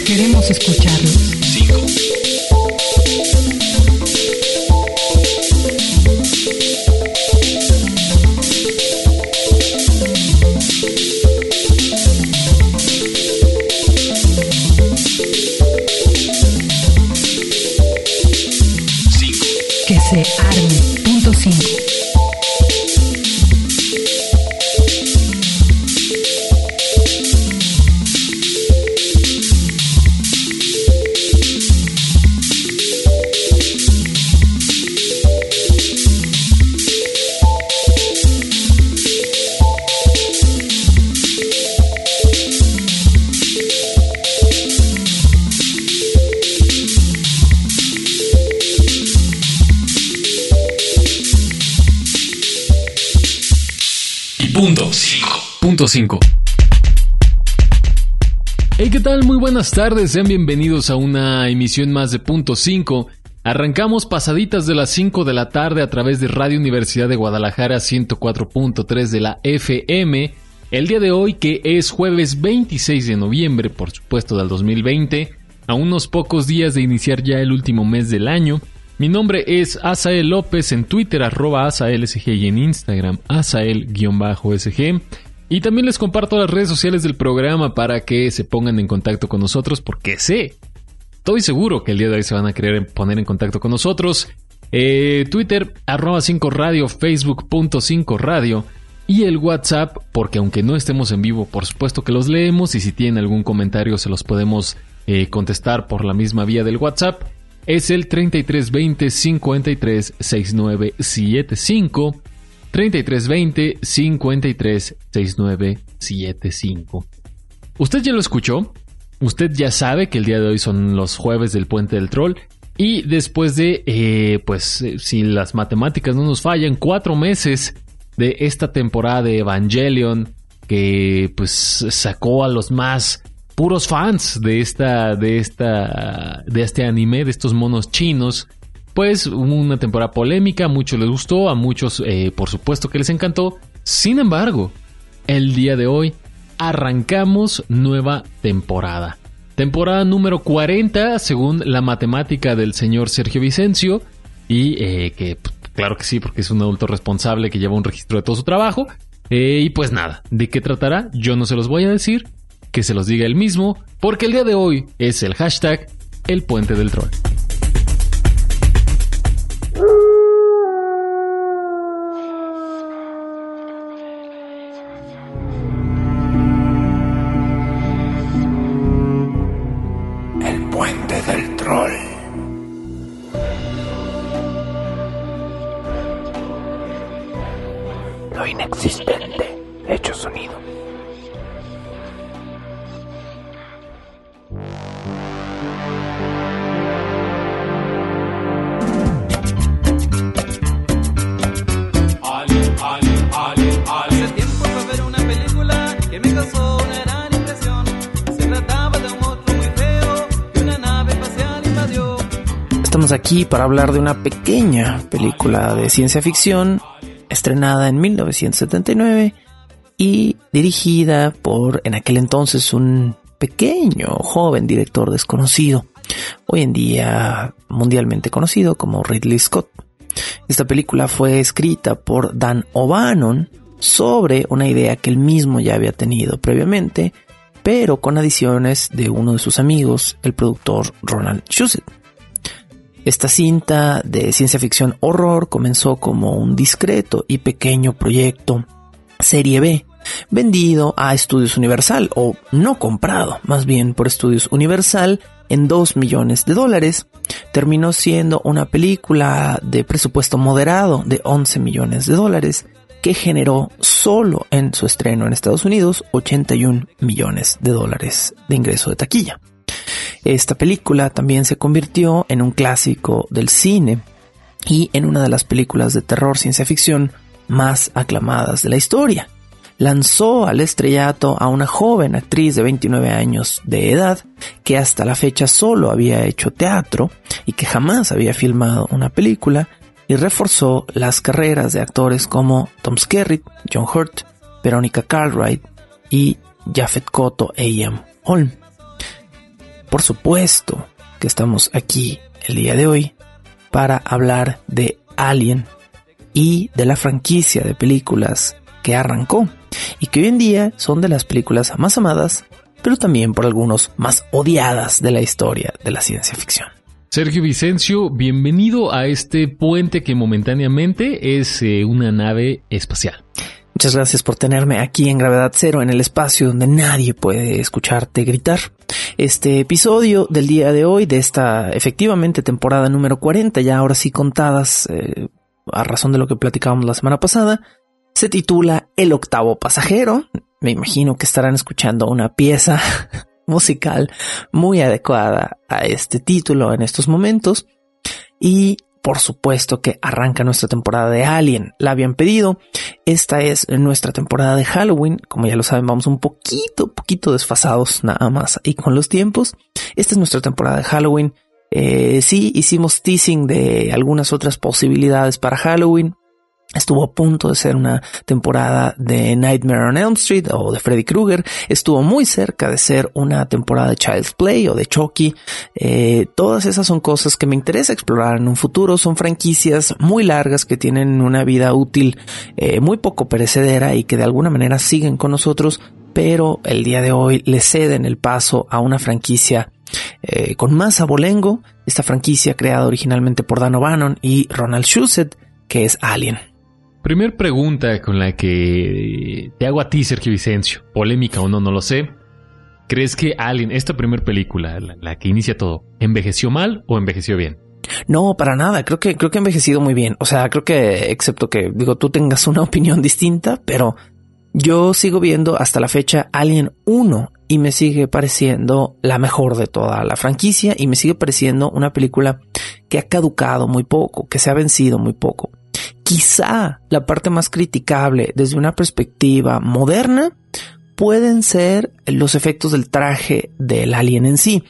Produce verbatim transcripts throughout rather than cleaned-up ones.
Queremos escucharlos. cinco. Que se arme. Punto cinco. Punto cinco. Punto cinco. Hey, ¿qué tal? Muy buenas tardes, sean bienvenidos a una emisión más de Punto cinco. Arrancamos pasaditas de las cinco de la tarde a través de Radio Universidad de Guadalajara ciento cuatro punto tres de la F M. El día de hoy, que es jueves veintiséis de noviembre, por supuesto, del dos mil veinte, a unos pocos días de iniciar ya el último mes del año. Mi nombre es Asael López, en Twitter, arroba AsaelSG, y en Instagram, Asael-S G. Y también les comparto las redes sociales del programa para que se pongan en contacto con nosotros, porque sé, estoy seguro que el día de hoy se van a querer poner en contacto con nosotros. Eh, Twitter, arroba cinco radio, Facebook punto cinco radio, y el WhatsApp, porque aunque no estemos en vivo, por supuesto que los leemos, y si tienen algún comentario se los podemos eh, contestar por la misma vía del WhatsApp. Es el treinta y tres veinte, cincuenta y tres, sesenta y nueve setenta y cinco. treinta y tres veinte, cincuenta y tres, sesenta y nueve setenta y cinco. ¿Usted ya lo escuchó? Usted ya sabe que el día de hoy son los jueves del Puente del Troll. Y después de, eh, pues, si las matemáticas no nos fallan, cuatro meses de esta temporada de Evangelion, que pues sacó a los más puros fans de esta, de esta, de este anime, de estos monos chinos, pues hubo una temporada polémica, a muchos les gustó, a muchos eh, por supuesto que les encantó. Sin embargo, el día de hoy arrancamos nueva temporada. Temporada número cuarenta, según la matemática del señor Sergio Vicencio, y eh, que claro que sí, porque es un adulto responsable que lleva un registro de todo su trabajo. Eh, y pues nada, ¿de qué tratará? Yo no se los voy a decir, que se los diga él mismo, porque el día de hoy es el hashtag El Puente del Troll. El Puente del Troll. Lo inexistente hecho sonido. Estamos aquí para hablar de una pequeña película de ciencia ficción estrenada en mil novecientos setenta y nueve y dirigida por, en aquel entonces, un pequeño, joven director desconocido, hoy en día mundialmente conocido como Ridley Scott. Esta película fue escrita por Dan O'Bannon sobre una idea que él mismo ya había tenido previamente, pero con adiciones de uno de sus amigos, el productor Ronald Shusett. Esta cinta de ciencia ficción horror comenzó como un discreto y pequeño proyecto serie B, vendido a Estudios Universal, o no comprado, más bien por Estudios Universal, en dos millones de dólares. Terminó siendo una película de presupuesto moderado de once millones de dólares, que generó solo en su estreno en Estados Unidos ochenta y un millones de dólares de ingreso de taquilla. Esta película también se convirtió en un clásico del cine y en una de las películas de terror ciencia ficción más aclamadas de la historia. Lanzó al estrellato a una joven actriz de veintinueve años de edad que hasta la fecha solo había hecho teatro y que jamás había filmado una película, y reforzó las carreras de actores como Tom Skerritt, John Hurt, Veronica Cartwright y Japhet Kotto e Ian Holm. por supuesto que estamos aquí el día de hoy para hablar de Alien y de la franquicia de películas que arrancó y que hoy en día son de las películas más amadas, pero también por algunos más odiadas de la historia de la ciencia ficción. Sergio Vicencio, bienvenido a este puente que momentáneamente es eh, una nave espacial. Muchas gracias por tenerme aquí en Gravedad Cero, en el espacio donde nadie puede escucharte gritar. Este episodio del día de hoy, de esta efectivamente temporada número cuarenta, ya ahora sí contadas eh, a razón de lo que platicábamos la semana pasada, se titula El octavo pasajero. Me imagino que estarán escuchando una pieza musical muy adecuada a este título en estos momentos. Y por supuesto que arranca nuestra temporada de Alien. La habían pedido. Esta es nuestra temporada de Halloween. Como ya lo saben, vamos un poquito, poquito desfasados nada más ahí con los tiempos. Esta es nuestra temporada de Halloween. Eh, sí, hicimos teasing de algunas otras posibilidades para Halloween. Estuvo a punto de ser una temporada de Nightmare on Elm Street o de Freddy Krueger. Estuvo muy cerca de ser una temporada de Child's Play o de Chucky. Eh, todas esas son cosas que me interesa explorar en un futuro. Son franquicias muy largas que tienen una vida útil eh, muy poco perecedera y que de alguna manera siguen con nosotros, pero el día de hoy le ceden el paso a una franquicia eh, con más abolengo. Esta franquicia creada originalmente por Dan O'Bannon y Ronald Shusett, que es Alien. Primer pregunta con la que te hago a ti, Sergio Vicencio, polémica o no, no lo sé. ¿Crees que Alien, esta primera película, la, la que inicia todo, envejeció mal o envejeció bien? No, para nada. Creo que creo que ha envejecido muy bien. O sea, creo que, excepto que, digo, tú tengas una opinión distinta, pero yo sigo viendo hasta la fecha Alien uno y me sigue pareciendo la mejor de toda la franquicia y me sigue pareciendo una película que ha caducado muy poco, que se ha vencido muy poco. Quizá la parte más criticable desde una perspectiva moderna pueden ser los efectos del traje del alien en sí,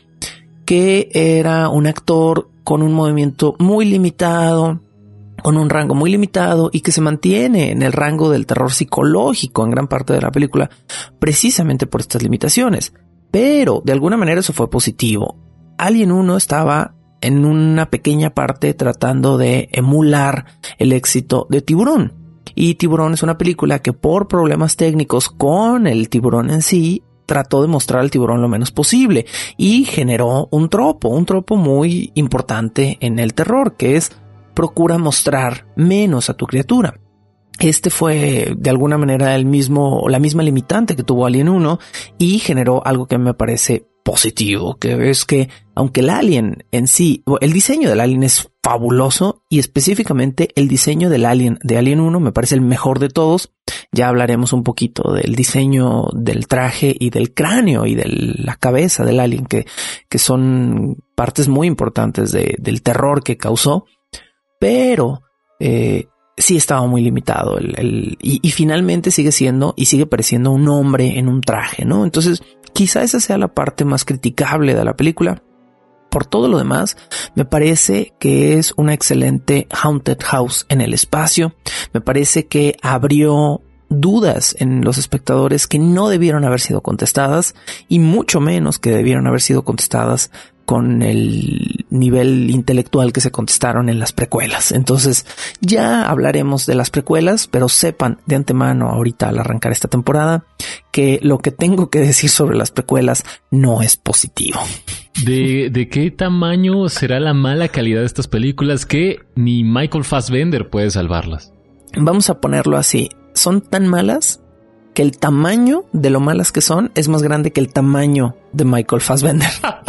que era un actor con un movimiento muy limitado, con un rango muy limitado y que se mantiene en el rango del terror psicológico en gran parte de la película precisamente por estas limitaciones. Pero de alguna manera eso fue positivo. Alien uno estaba en una pequeña parte tratando de emular el éxito de Tiburón. Y Tiburón es una película que por problemas técnicos con el tiburón en sí, trató de mostrar al tiburón lo menos posible y generó un tropo, un tropo muy importante en el terror, que es procura mostrar menos a tu criatura. Este fue de alguna manera el mismo, la misma limitante que tuvo Alien uno y generó algo que me parece positivo, que es que aunque el alien en sí, el diseño del alien es fabuloso y específicamente el diseño del alien de Alien uno me parece el mejor de todos. Ya hablaremos un poquito del diseño del traje y del cráneo y de la cabeza del alien, que, que son partes muy importantes de, del terror que causó, pero eh, sí estaba muy limitado el, el, y, y finalmente sigue siendo y sigue pareciendo un hombre en un traje, ¿no? Entonces quizá esa sea la parte más criticable de la película. Por todo lo demás, me parece que es una excelente haunted house en el espacio. Me parece que abrió dudas en los espectadores que no debieron haber sido contestadas y mucho menos que debieron haber sido contestadas con el nivel intelectual que se contestaron en las precuelas. Entonces ya hablaremos de las precuelas, pero sepan de antemano ahorita al arrancar esta temporada que lo que tengo que decir sobre las precuelas no es positivo. ¿De, de qué tamaño será la mala calidad de estas películas que ni Michael Fassbender puede salvarlas? Vamos a ponerlo así. Son tan malas que el tamaño de lo malas que son es más grande que el tamaño de Michael Fassbender.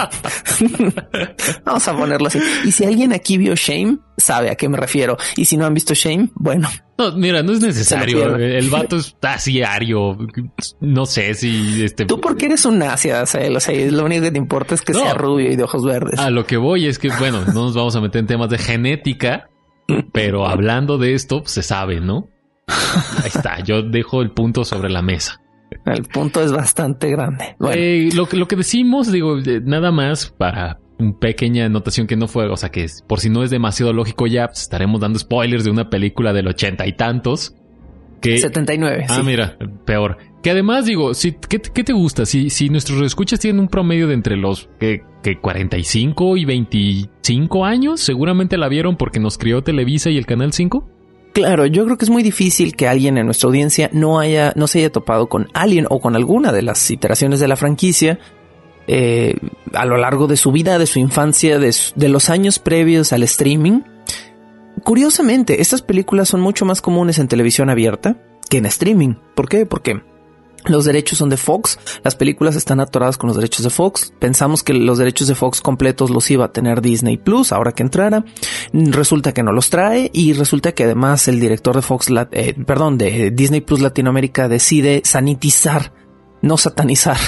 Vamos a ponerlo así. Y si alguien aquí vio Shame, sabe a qué me refiero. Y si no han visto Shame, bueno. No, mira, no es necesario. El vato es así ario. No sé si... este. Tú porque eres un nazi, o sea, o sea, lo único que te importa es que no, sea rubio y de ojos verdes. A lo que voy es que, bueno, no nos vamos a meter en temas de genética, pero hablando de esto, pues, se sabe, ¿no? Ahí está, yo dejo el punto sobre la mesa. El punto es bastante grande. Bueno. Eh, lo, lo que decimos, digo, nada más para una pequeña anotación que no fue, o sea, que por si no es demasiado lógico ya, pues estaremos dando spoilers de una película del ochenta y tantos. Que, setenta y nueve. Ah, sí. Mira, peor. Que además, digo, si, ¿qué, ¿qué te gusta? Si, si nuestros escuchas tienen un promedio de entre los que, que cuarenta y cinco y veinticinco años, seguramente la vieron porque nos crió Televisa y el Canal cinco. Claro, yo creo que es muy difícil que alguien en nuestra audiencia no haya, no se haya topado con Alien o con alguna de las iteraciones de la franquicia eh, a lo largo de su vida, de su infancia, de, su, de los años previos al streaming. Curiosamente, estas películas son mucho más comunes en televisión abierta que en streaming. ¿Por qué? Porque los derechos son de Fox, las películas están atoradas con los derechos de Fox. Pensamos que los derechos de Fox completos los iba a tener Disney Plus ahora que entrara. Resulta que no los trae y resulta que además el director de Fox, eh, perdón, de Disney Plus Latinoamérica decide sanitizar, no satanizar,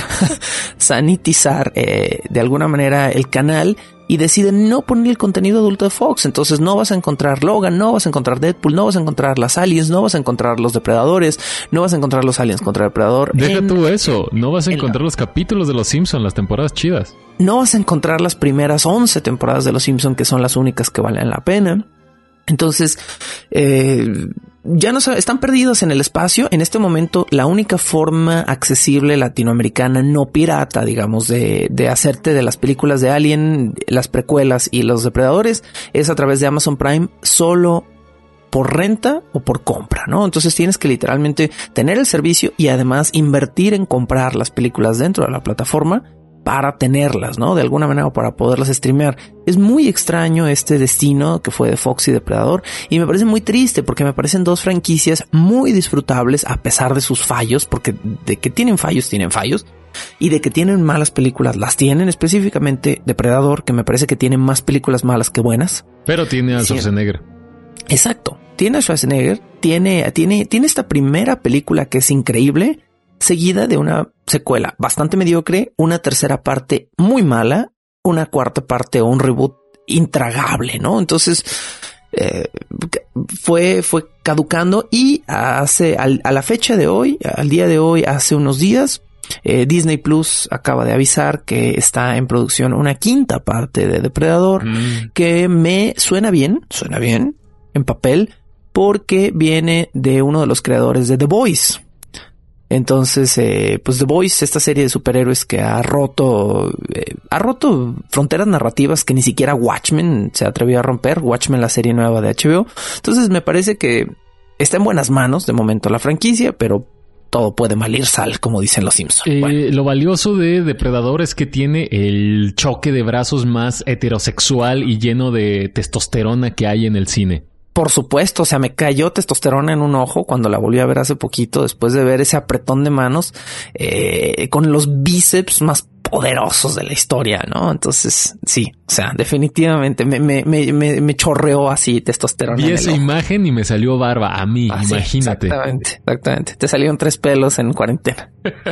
sanitizar eh, de alguna manera el canal y decide no poner el contenido adulto de Fox. Entonces no vas a encontrar Logan, no vas a encontrar Deadpool, no vas a encontrar las aliens, no vas a encontrar los depredadores, no vas a encontrar los aliens contra el depredador. Deja en, tú eso, no vas a encontrar los capítulos de Los Simpsons, las temporadas chidas. No vas a encontrar las primeras once temporadas de Los Simpsons, que son las únicas que valen la pena. Entonces, eh, ya no saben, están perdidos en el espacio. En este momento, la única forma accesible latinoamericana, no pirata, digamos, de, de hacerte de las películas de Alien, las precuelas y los depredadores, es a través de Amazon Prime, solo por renta o por compra, ¿no? Entonces tienes que literalmente tener el servicio y además invertir en comprar las películas dentro de la plataforma para tenerlas, ¿no? De alguna manera, para poderlas streamear. Es muy extraño este destino que fue de Fox y Depredador y me parece muy triste porque me parecen dos franquicias muy disfrutables a pesar de sus fallos, porque de que tienen fallos, tienen fallos, y de que tienen malas películas, las tienen, específicamente Depredador, que me parece que tiene más películas malas que buenas. Pero tiene a Schwarzenegger. Exacto. Tiene a Schwarzenegger, tiene, tiene, tiene esta primera película que es increíble, seguida de una secuela bastante mediocre, una tercera parte muy mala, una cuarta parte o un reboot intragable, ¿no? Entonces eh, fue, fue caducando y hace al, a la fecha de hoy, al día de hoy, hace unos días, eh, Disney Plus acaba de avisar que está en producción una quinta parte de Depredador, mm. que me suena bien, suena bien en papel, porque viene de uno de los creadores de The Boys. Entonces, eh, pues The Boys, esta serie de superhéroes que ha roto, eh, ha roto fronteras narrativas que ni siquiera Watchmen se atrevió a romper. Watchmen, la serie nueva de H B O. Entonces me parece que está en buenas manos de momento la franquicia, pero todo puede mal ir sal, como dicen los Simpsons. Eh, bueno. Lo valioso de Depredador es que tiene el choque de brazos más heterosexual y lleno de testosterona que hay en el cine. Por supuesto, o sea, me cayó testosterona en un ojo cuando la volví a ver hace poquito, después de ver ese apretón de manos eh, con los bíceps más poderosos de la historia, ¿no? Entonces, sí, o sea, definitivamente me, me, me, me, me chorreó así testosterona. Vi esa imagen y me salió barba a mí, ah, imagínate. Sí, exactamente, exactamente. Te salieron tres pelos en cuarentena.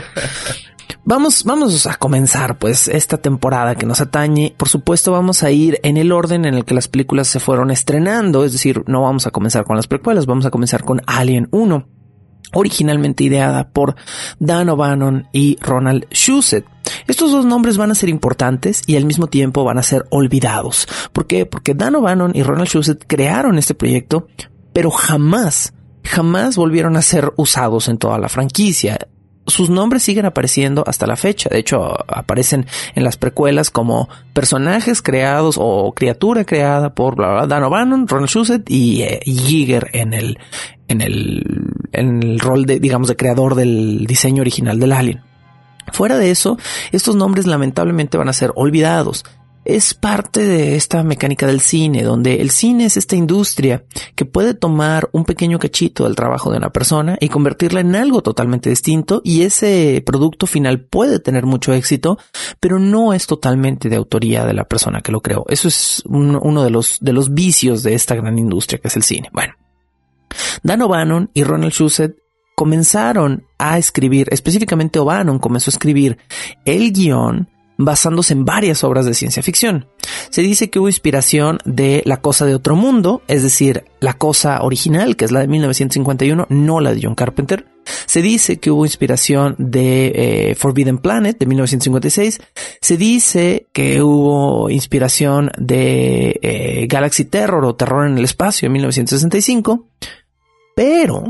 Vamos, vamos a comenzar pues esta temporada que nos atañe. Por supuesto vamos a ir en el orden en el que las películas se fueron estrenando, es decir, no vamos a comenzar con las precuelas, vamos a comenzar con Alien uno, originalmente ideada por Dan O'Bannon y Ronald Shusett. Estos dos nombres van a ser importantes y al mismo tiempo van a ser olvidados. ¿Por qué? Porque Dan O'Bannon y Ronald Shusett crearon este proyecto, pero jamás, jamás volvieron a ser usados en toda la franquicia. Sus nombres siguen apareciendo hasta la fecha. De hecho, aparecen en las precuelas como personajes creados o criatura creada por bla, bla, Dan O'Bannon, Ronald Shusett y eh, Giger en el, en el, en el rol de, digamos, de creador del diseño original del Alien. Fuera de eso, estos nombres lamentablemente van a ser olvidados. Es parte de esta mecánica del cine, donde el cine es esta industria que puede tomar un pequeño cachito del trabajo de una persona y convertirla en algo totalmente distinto, y ese producto final puede tener mucho éxito, pero no es totalmente de autoría de la persona que lo creó. Eso es un, uno de los, de los vicios de esta gran industria que es el cine. Bueno, Dan O'Bannon y Ronald Shusett comenzaron a escribir, específicamente O'Bannon comenzó a escribir el guión basándose en varias obras de ciencia ficción. Se dice que hubo inspiración de La Cosa de Otro Mundo, es decir, La Cosa original, que es la de mil novecientos cincuenta y uno, no la de John Carpenter. Se dice que hubo inspiración de eh, Forbidden Planet, de mil novecientos cincuenta y seis. Se dice que hubo inspiración de eh, Galaxy Terror o Terror en el Espacio, en mil novecientos sesenta y cinco. Pero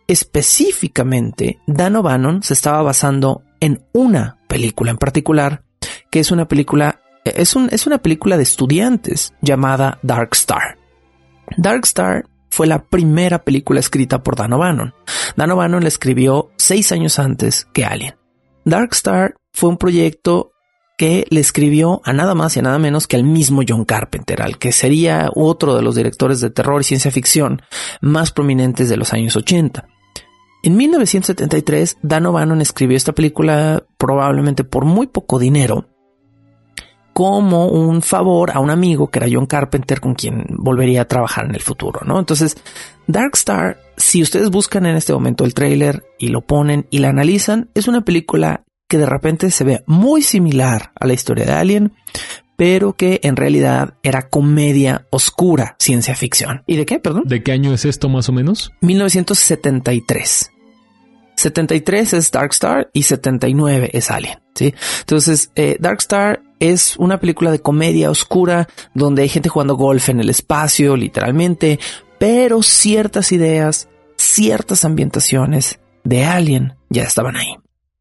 específicamente, Dan O'Bannon se estaba basando en una película en particular, que es una película, es, un, es una película de estudiantes llamada Dark Star. Dark Star fue la primera película escrita por Dan O'Bannon. Dan O'Bannon la escribió seis años antes que Alien. Dark Star fue un proyecto que le escribió a nada más y a nada menos que al mismo John Carpenter, al que sería otro de los directores de terror y ciencia ficción más prominentes de los años ochenta. En mil novecientos setenta y tres, Dan O'Bannon escribió esta película probablemente por muy poco dinero, como un favor a un amigo que era John Carpenter, con quien volvería a trabajar en el futuro, ¿no? Entonces, Dark Star, si ustedes buscan en este momento el tráiler y lo ponen y la analizan, es una película que de repente se ve muy similar a la historia de Alien, pero que en realidad era comedia oscura, ciencia ficción. ¿Y de qué, perdón? ¿De qué año es esto más o menos? mil novecientos setenta y tres. setenta y tres es Dark Star y setenta y nueve es Alien, ¿sí? Entonces, eh, Dark Star es una película de comedia oscura donde hay gente jugando golf en el espacio, literalmente, pero ciertas ideas, ciertas ambientaciones de Alien ya estaban ahí.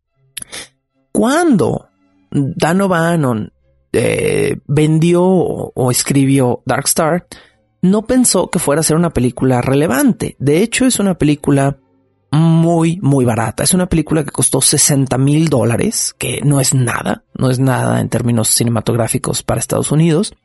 Cuando Dan O'Bannon eh, vendió o, o escribió Dark Star, no pensó que fuera a ser una película relevante. De hecho, es una película muy, muy barata. Es una película que costó sesenta mil dólares, que no es nada, no es nada en términos cinematográficos para Estados Unidos.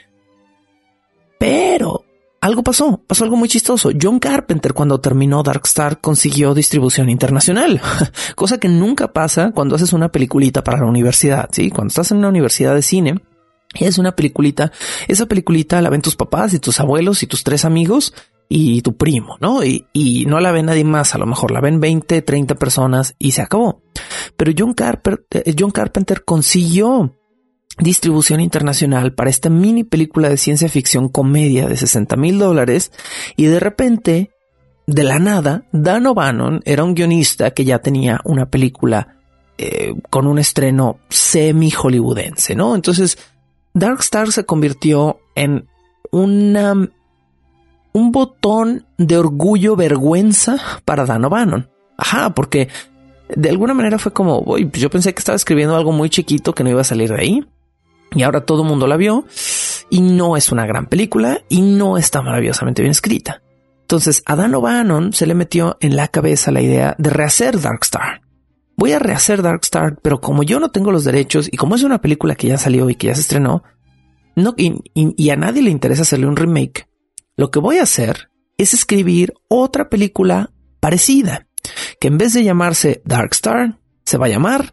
Pero algo pasó, pasó algo muy chistoso. John Carpenter, cuando terminó Dark Star, consiguió distribución internacional, cosa que nunca pasa cuando haces una peliculita para la universidad, ¿sí? Cuando estás en una universidad de cine y es una peliculita, esa peliculita la ven tus papás y tus abuelos y tus tres amigos y tu primo, ¿no? Y, y no la ve nadie más, a lo mejor la ven veinte, treinta personas y se acabó. Pero John Carpenter, John Carpenter consiguió distribución internacional para esta mini película de ciencia ficción comedia de sesenta mil dólares y de repente, de la nada, Dan O'Bannon era un guionista que ya tenía una película eh, con un estreno semi-hollywoodense, ¿no? Entonces, Dark Star se convirtió en una, un botón de orgullo vergüenza para Dan O'Bannon. Ajá, porque de alguna manera fue como, uy, pues yo pensé que estaba escribiendo algo muy chiquito que no iba a salir de ahí. Y ahora todo el mundo la vio y no es una gran película y no está maravillosamente bien escrita. Entonces a Dan O'Bannon se le metió en la cabeza la idea de rehacer Dark Star. Voy a rehacer Dark Star, pero como yo no tengo los derechos y como es una película que ya salió y que ya se estrenó, no, y, y, y a nadie le interesa hacerle un remake, lo que voy a hacer es escribir otra película parecida, que en vez de llamarse Dark Star, se va a llamar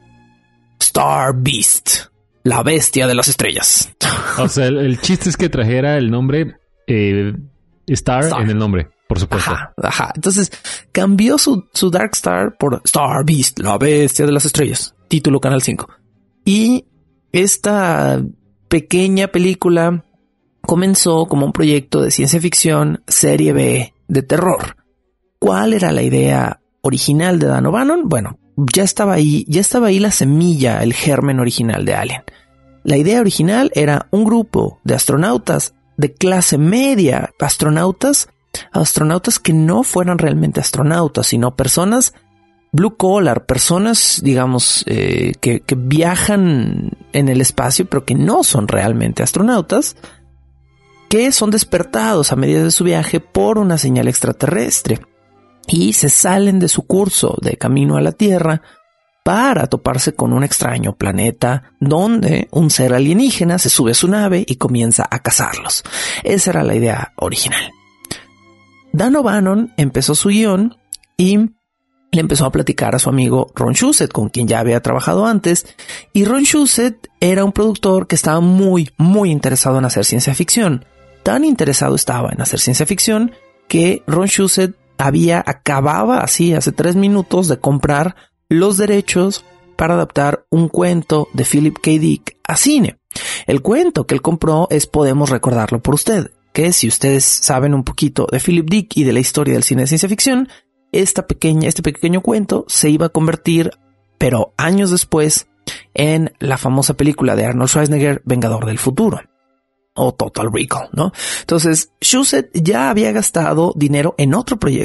Star Beast. La bestia de las estrellas. O sea, el, el chiste es que trajera el nombre eh, Star, Star en el nombre, por supuesto. Ajá, ajá. Entonces cambió su, su Dark Star por Star Beast, la bestia de las estrellas. Título Canal cinco. Y esta pequeña película comenzó como un proyecto de ciencia ficción serie B de terror. ¿Cuál era la idea original de Dan O'Bannon? Bueno, ya estaba ahí, ya estaba ahí la semilla, el germen original de Alien. La idea original era un grupo de astronautas de clase media, astronautas, astronautas que no fueran realmente astronautas, sino personas blue collar, personas, digamos, eh, que, que viajan en el espacio, pero que no son realmente astronautas, que son despertados a medida de su viaje por una señal extraterrestre. Y se salen de su curso de camino a la Tierra para toparse con un extraño planeta donde un ser alienígena se sube a su nave y comienza a cazarlos. Esa era la idea original. Dan O'Bannon empezó su guión y le empezó a platicar a su amigo Ron Shusett, con quien ya había trabajado antes, y Ron Shusett era un productor que estaba muy, muy interesado en hacer ciencia ficción. Tan interesado estaba en hacer ciencia ficción que Ron Shusett había, acababa así hace tres minutos de comprar los derechos para adaptar un cuento de Philip K. Dick a cine. El cuento que él compró es Podemos recordarlo por usted, que si ustedes saben un poquito de Philip Dick y de la historia del cine de ciencia ficción, esta pequeña, este pequeño cuento se iba a convertir, pero años después, en la famosa película de Arnold Schwarzenegger, Vengador del Futuro. O Total Recall, ¿no? Entonces, Shusett ya había gastado dinero en otro proyecto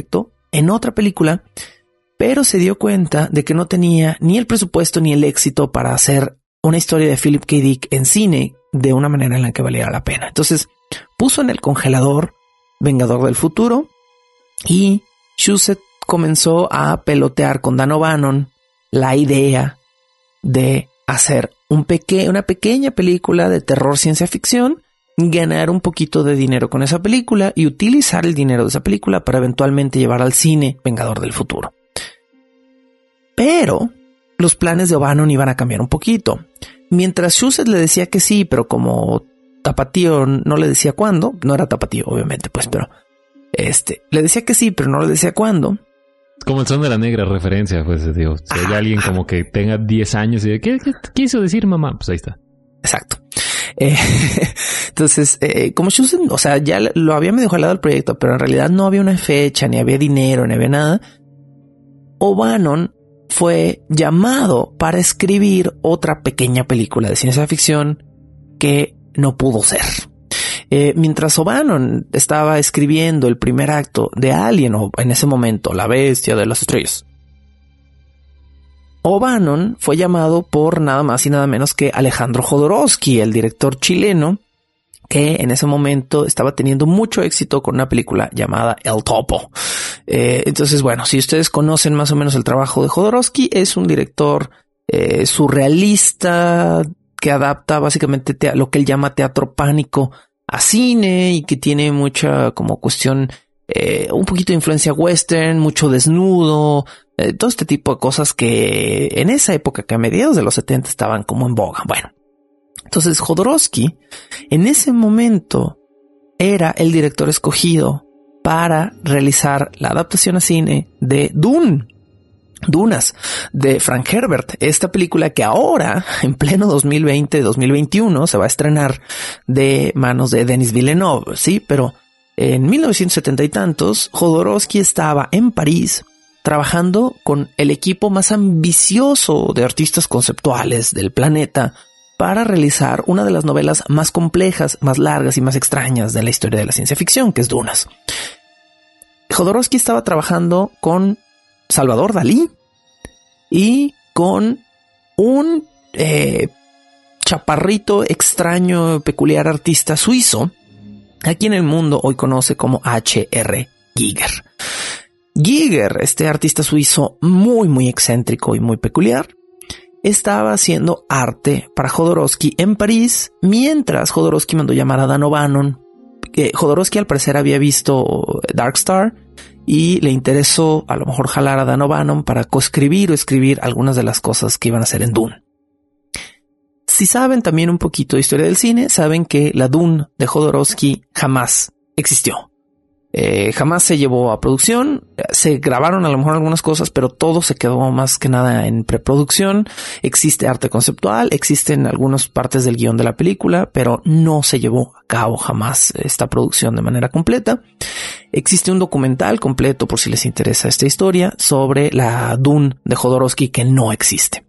en otra película, pero se dio cuenta de que no tenía ni el presupuesto ni el éxito para hacer una historia de Philip K. Dick en cine de una manera en la que valiera la pena. Entonces puso en el congelador Vengador del Futuro y Shusett comenzó a pelotear con Dan O'Bannon la idea de hacer un peque- una pequeña película de terror ciencia ficción, ganar un poquito de dinero con esa película y utilizar el dinero de esa película para eventualmente llevar al cine Vengador del Futuro. Pero los planes de O'Bannon iban a cambiar un poquito. Mientras Shusett le decía que sí, pero como Tapatío no le decía cuándo, no era Tapatío obviamente, pues, pero este le decía que sí, pero no le decía cuándo. Como el Son de la Negra, referencia, pues, digo, si hay ah, alguien como que tenga diez años y de, ¿qué, qué quiso decir mamá? Pues ahí está. Exacto. Eh, entonces, eh, como Shusett, o sea, ya lo había medio jalado el proyecto, pero en realidad no había una fecha, ni había dinero, ni había nada. O'Bannon fue llamado para escribir otra pequeña película de ciencia ficción que no pudo ser. Eh, mientras O'Bannon estaba escribiendo el primer acto de Alien, o en ese momento La Bestia de las Estrellas, O'Bannon fue llamado por nada más y nada menos que Alejandro Jodorowsky, el director chileno, que en ese momento estaba teniendo mucho éxito con una película llamada El Topo. Eh, entonces, bueno, si ustedes conocen más o menos el trabajo de Jodorowsky, es un director eh, surrealista que adapta básicamente te- lo que él llama teatro pánico a cine y que tiene mucha como cuestión, eh, un poquito de influencia western, mucho desnudo, eh, todo este tipo de cosas que en esa época, que a mediados de los setenta estaban como en boga. Bueno, entonces Jodorowsky en ese momento era el director escogido para realizar la adaptación a cine de Dune. Dunas de Frank Herbert, esta película que ahora en pleno dos mil veinte, dos mil veintiuno se va a estrenar de manos de Denis Villeneuve, sí, pero en mil novecientos setenta y tantos Jodorowsky estaba en París trabajando con el equipo más ambicioso de artistas conceptuales del planeta para realizar una de las novelas más complejas, más largas y más extrañas de la historia de la ciencia ficción, que es Dunas. Jodorowsky estaba trabajando con Salvador Dalí y con un eh, chaparrito extraño, peculiar artista suizo, a quien el mundo hoy conoce como H R Giger. Giger, este artista suizo muy, muy excéntrico y muy peculiar, estaba haciendo arte para Jodorowsky en París, mientras Jodorowsky mandó llamar a Dan O'Bannon. Que Jodorowsky al parecer había visto Dark Star y le interesó a lo mejor jalar a Dan O'Bannon para coescribir o escribir algunas de las cosas que iban a hacer en Dune. Si saben también un poquito de historia del cine, saben que la Dune de Jodorowsky jamás existió. Eh, jamás se llevó a producción, se grabaron a lo mejor algunas cosas, pero todo se quedó más que nada en preproducción. Existe arte conceptual, existen algunas partes del guión de la película, pero no se llevó a cabo jamás esta producción de manera completa. Existe un documental completo, por si les interesa esta historia, sobre la Dune de Jodorowsky que no existe.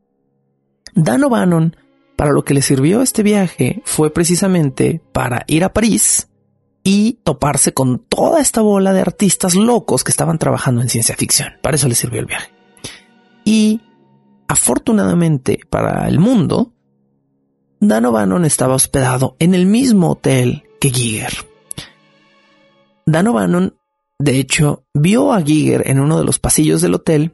Dan O'Bannon, para lo que le sirvió este viaje, fue precisamente para ir a París y toparse con toda esta bola de artistas locos que estaban trabajando en ciencia ficción. Para eso le sirvió el viaje. Y afortunadamente para el mundo, Dan O'Bannon estaba hospedado en el mismo hotel que Giger. Dan O'Bannon, de hecho, vio a Giger en uno de los pasillos del hotel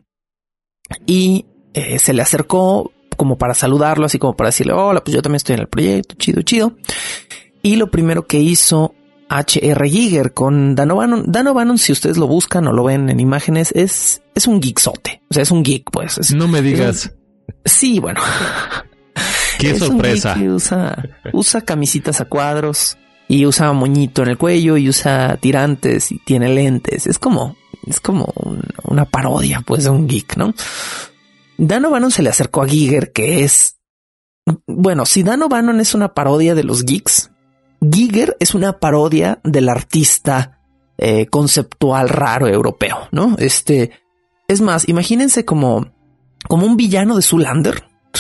y eh, se le acercó como para saludarlo, así como para decirle, hola, pues yo también estoy en el proyecto, chido, chido. Y lo primero que hizo H R Giger con Dan O'Bannon. Dan O'Bannon, si ustedes lo buscan o lo ven en imágenes, es, es un geeksote. O sea, es un geek, pues. Es, no me digas. Un... Sí, bueno. Qué es sorpresa. Un geek que usa, usa camisitas a cuadros y usa moñito en el cuello y usa tirantes y tiene lentes. Es como, es como un, una parodia, pues, de un geek, ¿no? Dan O'Bannon se le acercó a Giger, que es, bueno, si Dan O'Bannon es una parodia de los geeks, Giger es una parodia del artista eh, conceptual raro europeo, ¿no? Este, es más, imagínense como, como un villano de Zoolander.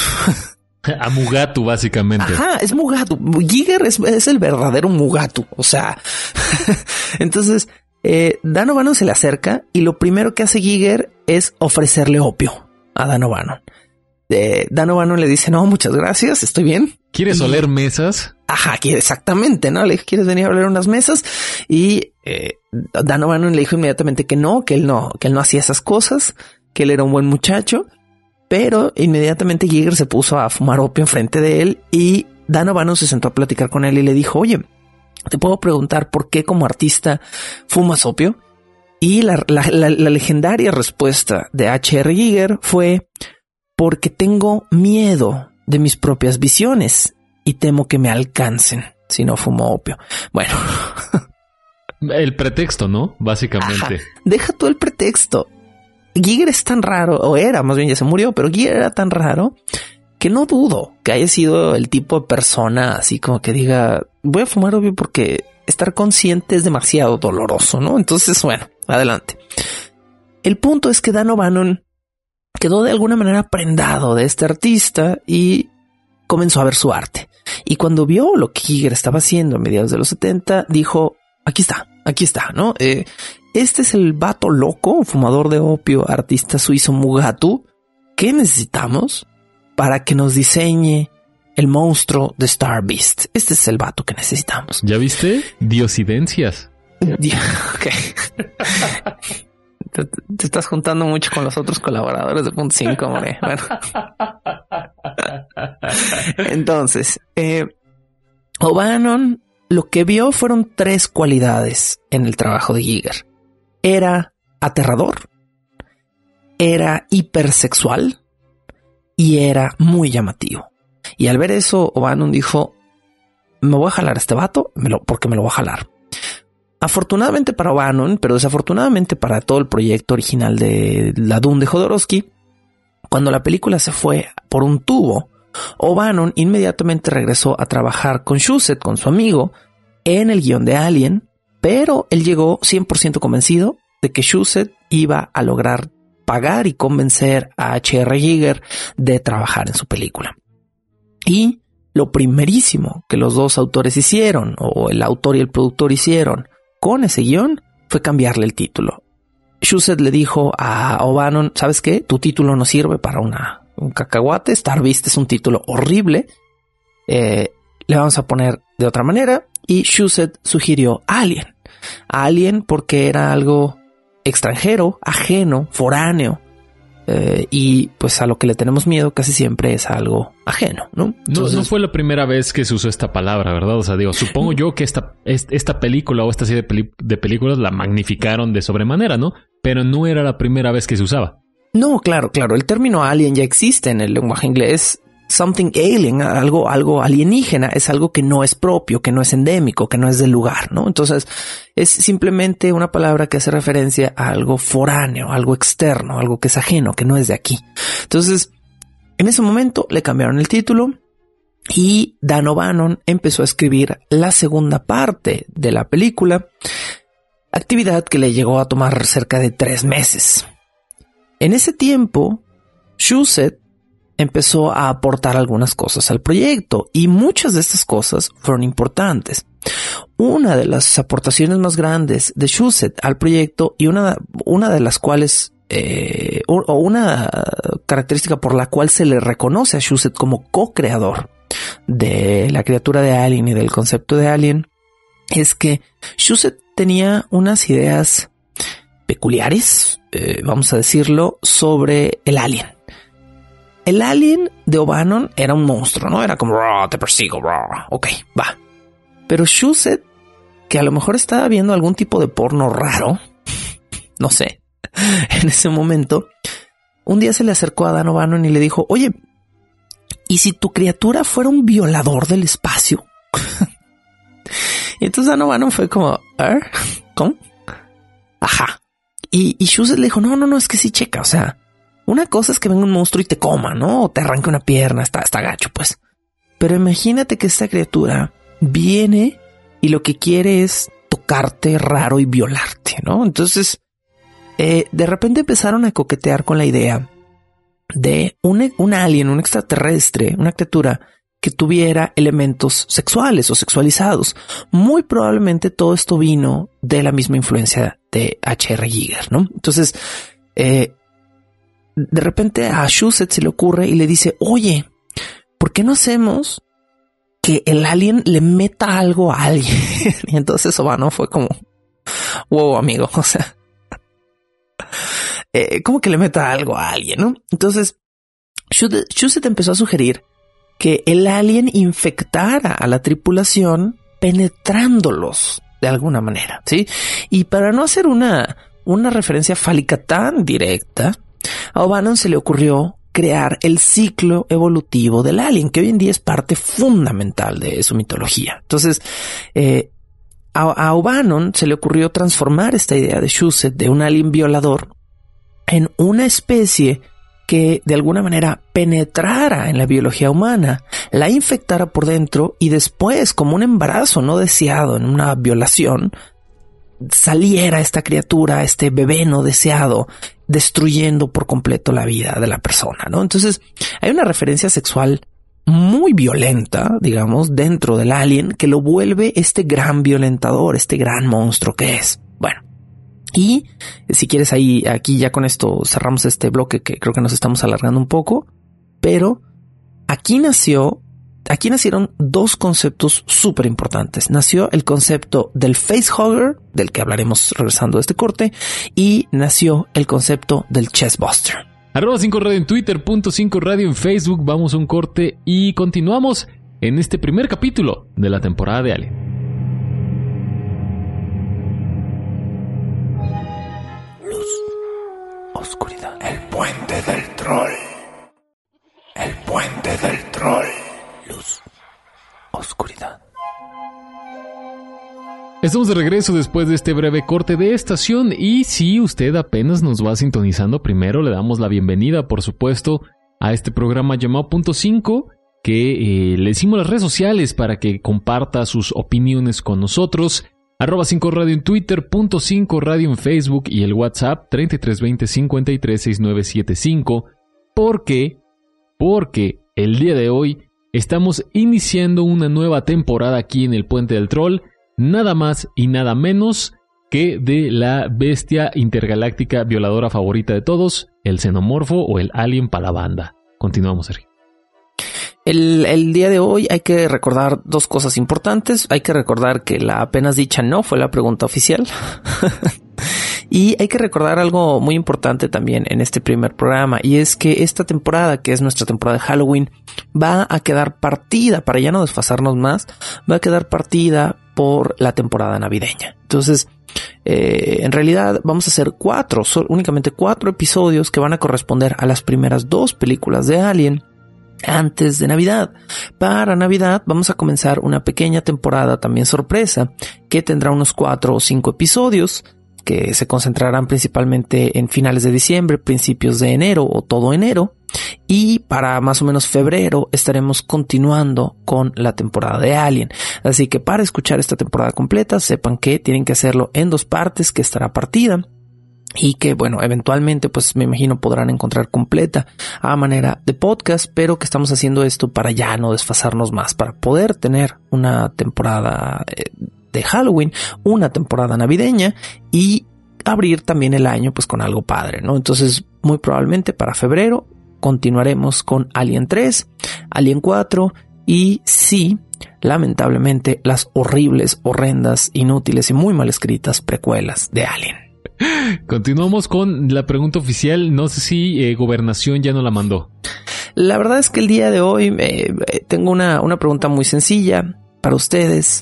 A Mugatu, básicamente. Ajá, es Mugatu. Giger es, es el verdadero Mugatu. O sea, entonces, Eh, Dan O'Bannon se le acerca y lo primero que hace Giger es ofrecerle opio a Dan O'Bannon. Eh, Dan O'Bannon le dice, no, muchas gracias, estoy bien. ¿Quieres y... oler mesas? Ajá, quiere exactamente, ¿no? Le dijo, ¿quieres venir a oler unas mesas? Y eh, Dan O'Bannon le dijo inmediatamente que no, que él no, que él no hacía esas cosas, que él era un buen muchacho. Pero inmediatamente Giger se puso a fumar opio enfrente de él y Dan O'Bannon se sentó a platicar con él y le dijo, oye, ¿te puedo preguntar por qué como artista fumas opio? Y la, la, la, la legendaria respuesta de H R. Giger fue, porque tengo miedo de mis propias visiones y temo que me alcancen si no fumo opio. Bueno. El pretexto, ¿no? Básicamente. Ajá. Deja tú el pretexto. Giger es tan raro, o era, más bien ya se murió, pero Giger era tan raro que no dudo que haya sido el tipo de persona así como que diga, voy a fumar opio porque estar consciente es demasiado doloroso, ¿no? Entonces, bueno, adelante. El punto es que Dan O'Bannon quedó de alguna manera prendado de este artista y comenzó a ver su arte. Y cuando vio lo que Giger estaba haciendo a mediados de los setenta, dijo, aquí está, aquí está, ¿no? Eh, este es el vato loco, fumador de opio, artista suizo Mugatu, que necesitamos para que nos diseñe el monstruo de Star Beast. Este es el vato que necesitamos. ¿Ya viste? Diosidencias. Okay. Te, te estás juntando mucho con los otros colaboradores de Punto cinco, hombre. Bueno. Entonces, eh, O'Bannon lo que vio fueron tres cualidades en el trabajo de Giger. Era aterrador, era hipersexual y era muy llamativo. Y al ver eso, O'Bannon dijo, me voy a jalar a este vato me lo, porque me lo voy a jalar. Afortunadamente para O'Bannon, pero desafortunadamente para todo el proyecto original de la Dune de Jodorowsky, cuando la película se fue por un tubo, O'Bannon inmediatamente regresó a trabajar con Shusett, con su amigo, en el guión de Alien, pero él llegó cien por ciento convencido de que Shusett iba a lograr pagar y convencer a H R. Giger de trabajar en su película. Y lo primerísimo que los dos autores hicieron, o el autor y el productor hicieron con ese guión, fue cambiarle el título. Shusett le dijo a O'Bannon, ¿sabes qué? Tu título no sirve para una, un cacahuate. Star Beast es un título horrible. Eh, le vamos a poner de otra manera. Y Shusett sugirió Alien. Alien porque era algo extranjero, ajeno, foráneo. Eh, y pues a lo que le tenemos miedo casi siempre es algo ajeno, ¿no? Entonces, no, no fue la primera vez que se usó esta palabra, ¿verdad? O sea, digo, supongo yo que esta, esta película o esta serie de, peli- de películas la magnificaron de sobremanera, ¿no? Pero no era la primera vez que se usaba. No, claro, claro. El término alien ya existe en el lenguaje inglés. Something alien, algo, algo alienígena, es algo que no es propio, que no es endémico, que no es del lugar, ¿no? Entonces es simplemente una palabra que hace referencia a algo foráneo, algo externo, algo que es ajeno, que no es de aquí. Entonces, en ese momento le cambiaron el título y Dan O'Bannon empezó a escribir la segunda parte de la película, actividad que le llegó a tomar cerca de tres meses. En ese tiempo, Shusett empezó a aportar algunas cosas al proyecto y muchas de estas cosas fueron importantes. Una de las aportaciones más grandes de Shusett al proyecto y una, una de las cuales eh, o, o una característica por la cual se le reconoce a Shusett como co-creador de la criatura de Alien y del concepto de Alien es que Shusett tenía unas ideas peculiares, eh, vamos a decirlo, sobre el alien. El alien de O'Bannon era un monstruo, ¿no? Era como, te persigo, bro. Ok, va. Pero Shusett, que a lo mejor estaba viendo algún tipo de porno raro, no sé, en ese momento, un día se le acercó a Dan O'Bannon y le dijo, oye, ¿y si tu criatura fuera un violador del espacio? Y entonces Dan O'Bannon fue como, ¿eh? ¿Cómo? Ajá. Y, y Shusett le dijo, no, no, no, es que sí, checa, o sea, una cosa es que venga un monstruo y te coma, ¿no? O te arranque una pierna, está, está gacho, pues. Pero imagínate que esta criatura viene y lo que quiere es tocarte raro y violarte, ¿no? Entonces, eh, de repente empezaron a coquetear con la idea de un, un alien, un extraterrestre, una criatura que tuviera elementos sexuales o sexualizados. Muy probablemente todo esto vino de la misma influencia de H R Giger, ¿no? Entonces, eh, de repente a Shusett se le ocurre y le dice, oye, ¿por qué no hacemos que el alien le meta algo a alguien? Y entonces O'Bannon fue como, wow, amigo, o sea, eh, ¿cómo que le meta algo a alguien, no? Entonces, Shusett empezó a sugerir que el alien infectara a la tripulación penetrándolos de alguna manera, ¿sí? Y para no hacer una, una referencia fálica tan directa, a O'Bannon se le ocurrió crear el ciclo evolutivo del alien, que hoy en día es parte fundamental de su mitología. Entonces, eh, a, a O'Bannon se le ocurrió transformar esta idea de Shusett de un alien violador en una especie que de alguna manera penetrara en la biología humana, la infectara por dentro y después, como un embarazo no deseado en una violación, saliera esta criatura, este bebé no deseado, destruyendo por completo la vida de la persona, ¿no? Entonces, hay una referencia sexual muy violenta, digamos, dentro del alien que lo vuelve este gran violentador, este gran monstruo que es. Bueno. Y si quieres ahí, aquí ya con esto cerramos este bloque que creo que nos estamos alargando un poco, pero aquí nació, aquí nacieron dos conceptos súper importantes. Nació el concepto del facehugger, del que hablaremos regresando a este corte, y nació el concepto del chestbuster. Arroba cinco radio en Twitter, punto cinco radio en Facebook, vamos a un corte y continuamos en este primer capítulo de la temporada de Alien. Oscuridad. El puente del troll. El puente del troll. Luz. Oscuridad. Estamos de regreso después de este breve corte de estación y si usted apenas nos va sintonizando, primero le damos la bienvenida, por supuesto, a este programa llamado Punto cinco, que eh, le decimos las redes sociales para que comparta sus opiniones con nosotros. Arroba cinco radio en Twitter, punto cinco radio en Facebook y el WhatsApp treinta y tres veinte cincuenta y tres sesenta y nueve setenta y cinco. ¿Por qué? Porque el día de hoy estamos iniciando una nueva temporada aquí en el Puente del Troll, nada más y nada menos que de la bestia intergaláctica violadora favorita de todos, el xenomorfo o el alien para la banda. Continuamos, Sergio. El, el día de hoy hay que recordar dos cosas importantes. Hay que recordar que la apenas dicha no fue la pregunta oficial. Y hay que recordar algo muy importante también en este primer programa, y es que esta temporada, que es nuestra temporada de Halloween, va a quedar partida, para ya no desfasarnos más, va a quedar partida por la temporada navideña. Entonces, eh, en realidad vamos a hacer cuatro, so, únicamente cuatro episodios que van a corresponder a las primeras dos películas de Alien antes de Navidad. Para Navidad vamos a comenzar una pequeña temporada también sorpresa que tendrá unos cuatro o cinco episodios que se concentrarán principalmente en finales de diciembre, principios de enero o todo enero, y para más o menos febrero estaremos continuando con la temporada de Alien. Así que para escuchar esta temporada completa sepan que tienen que hacerlo en dos partes, que estará partida y que, bueno, eventualmente pues me imagino podrán encontrar completa a manera de podcast, pero que estamos haciendo esto para ya no desfasarnos más, para poder tener una temporada eh, de Halloween, una temporada navideña y abrir también el año pues con algo padre, ¿no? Entonces muy probablemente para febrero continuaremos con Alien tres, Alien cuatro y sí, lamentablemente las horribles, horrendas, inútiles y muy mal escritas precuelas de Alien. Continuamos con la pregunta oficial. No sé si eh, Gobernación ya no la mandó. La verdad es que el día de hoy eh, tengo una, una pregunta muy sencilla para ustedes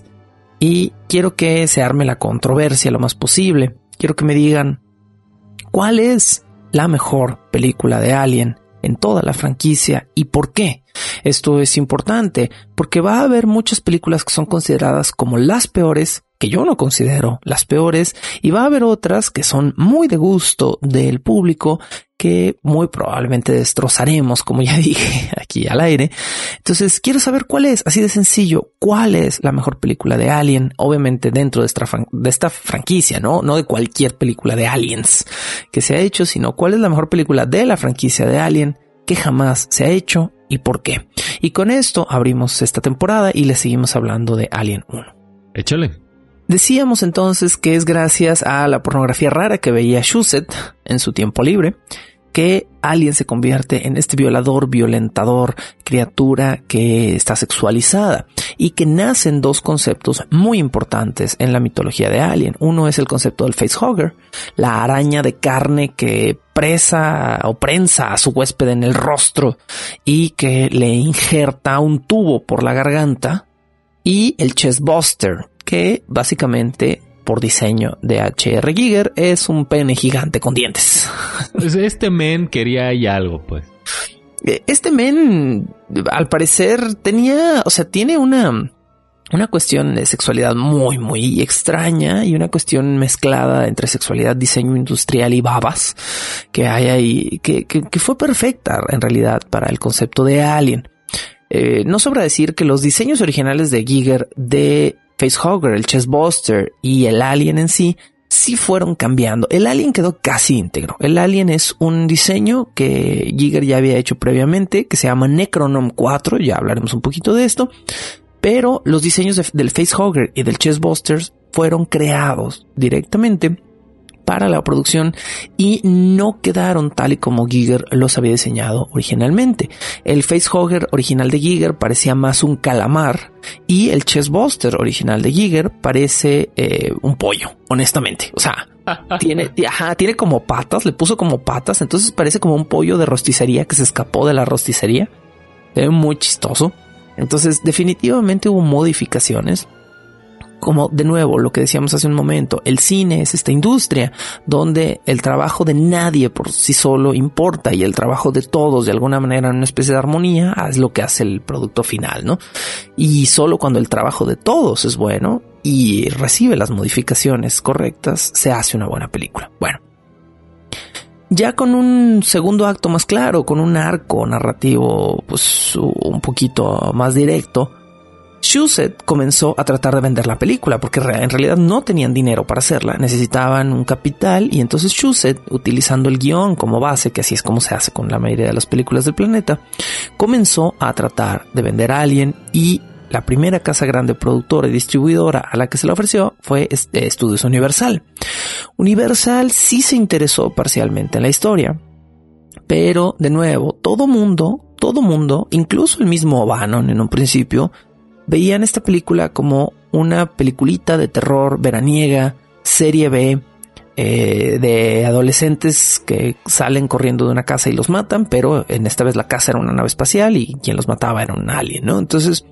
y quiero que se arme la controversia lo más posible. Quiero que me digan ¿cuál es la mejor película de Alien en toda la franquicia y por qué? Esto es importante porque va a haber muchas películas que son consideradas como las peores, que yo no considero las peores, y va a haber otras que son muy de gusto del público que muy probablemente destrozaremos, como ya dije aquí al aire. Entonces quiero saber cuál es, así de sencillo, cuál es la mejor película de Alien, obviamente dentro de esta, de esta franquicia, ¿no? No de cualquier película de Aliens que se ha hecho, sino cuál es la mejor película de la franquicia de Alien que jamás se ha hecho y por qué. Y con esto abrimos esta temporada y le seguimos hablando de Alien uno. Échale. Decíamos entonces que es gracias a la pornografía rara que veía Shusett en su tiempo libre que Alien se convierte en este violador, violentador, criatura que está sexualizada y que nacen dos conceptos muy importantes en la mitología de Alien. Uno es el concepto del facehugger, la araña de carne que presa o prensa a su huésped en el rostro y que le injerta un tubo por la garganta, y el chestbuster, que básicamente, por diseño de H R Giger, es un pene gigante con dientes. Pues este men quería ahí algo, pues. Este men, al parecer, tenía, o sea, tiene una, una cuestión de sexualidad muy, muy extraña y una cuestión mezclada entre sexualidad, diseño industrial y babas que hay ahí, que, que, que fue perfecta en realidad para el concepto de Alien. Eh, no sobra decir que los diseños originales de Giger de facehugger, el chestbuster y el Alien en sí, sí fueron cambiando. El Alien quedó casi íntegro. El Alien es un diseño que Giger ya había hecho previamente, que se llama Necronom cuatro, ya hablaremos un poquito de esto, pero los diseños de, del facehugger y del chestbuster fueron creados directamente para la producción y no quedaron tal y como Giger los había diseñado originalmente. El facehugger original de Giger parecía más un calamar y el chestbuster original de Giger parece eh, un pollo, honestamente. O sea, tiene, ajá, tiene como patas, le puso como patas, entonces parece como un pollo de rosticería que se escapó de la rosticería. Es muy chistoso. Entonces, definitivamente hubo modificaciones. Como de nuevo lo que decíamos hace un momento, el cine es esta industria donde el trabajo de nadie por sí solo importa y el trabajo de todos de alguna manera en una especie de armonía es lo que hace el producto final, ¿no? Y solo cuando el trabajo de todos es bueno y recibe las modificaciones correctas se hace una buena película. Bueno, ya con un segundo acto más claro, con un arco narrativo pues un poquito más directo, Shusett comenzó a tratar de vender la película porque en realidad no tenían dinero para hacerla, necesitaban un capital y entonces Shusett, utilizando el guión como base, que así es como se hace con la mayoría de las películas del planeta, comenzó a tratar de vender a Alien y la primera casa grande productora y distribuidora a la que se le ofreció fue Estudios Universal. Universal sí se interesó parcialmente en la historia, pero de nuevo, todo mundo, todo mundo, incluso el mismo O'Bannon en un principio, veían esta película como una peliculita de terror veraniega, serie B, eh, de adolescentes que salen corriendo de una casa y los matan, pero en esta vez la casa era una nave espacial y quien los mataba era un alien, ¿no? Entonces,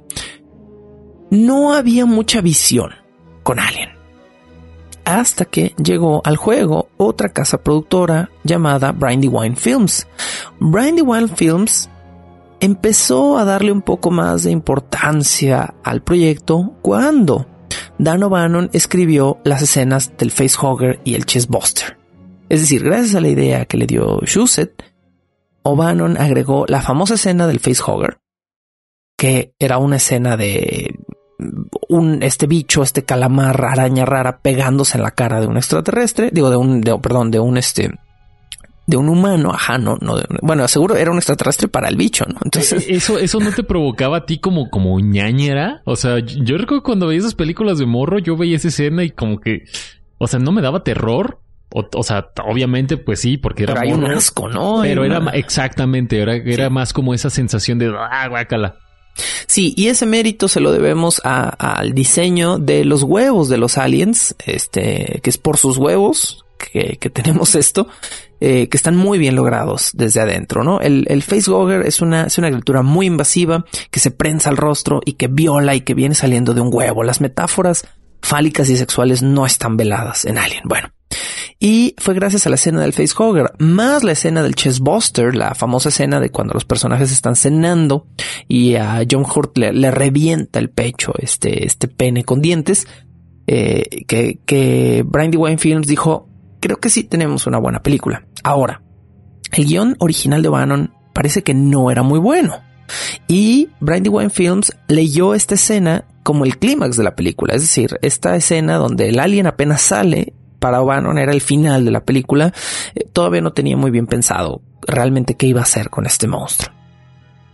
no había mucha visión con Alien. Hasta que llegó al juego otra casa productora llamada Brandywine Films. Brandywine Films empezó a darle un poco más de importancia al proyecto cuando Dan O'Bannon escribió las escenas del facehugger y el chestbuster. Es decir, gracias a la idea que le dio Shusett, O'Bannon agregó la famosa escena del facehugger, que era una escena de un este bicho, este calamar, araña rara pegándose en la cara de un extraterrestre, digo de un, de, perdón, de un este de un humano, ajá, no, no, bueno, seguro era un extraterrestre para el bicho, ¿no? Entonces, eso, eso no te provocaba a ti como, como ñañera. O sea, yo recuerdo cuando veía esas películas de morro, yo veía esa escena y como que, o sea, no me daba terror. O, o sea, obviamente, pues sí, porque era pero hay morro, un asco, ¿no? Pero una... era exactamente, era, era sí. Más como esa sensación de ah, guácala. Sí, y ese mérito se lo debemos a, al diseño de los huevos de los aliens, este, que es por sus huevos que, que tenemos esto, eh, que están muy bien logrados desde adentro, ¿no? El, el facehugger es una, es una criatura muy invasiva que se prensa al rostro y que viola y que viene saliendo de un huevo. Las metáforas fálicas y sexuales no están veladas en Alien. Bueno. Y fue gracias a la escena del facehugger, más la escena del chestbuster, la famosa escena de cuando los personajes están cenando y a John Hurt le, le revienta el pecho, este, este pene con dientes, eh, que, que Brandywine Films dijo, creo que sí tenemos una buena película. Ahora, el guión original de O'Bannon parece que no era muy bueno. Y Brandywine Films leyó esta escena como el clímax de la película. Es decir, esta escena donde el alien apenas sale, para O'Bannon era el final de la película. Eh, todavía no tenía muy bien pensado realmente qué iba a hacer con este monstruo.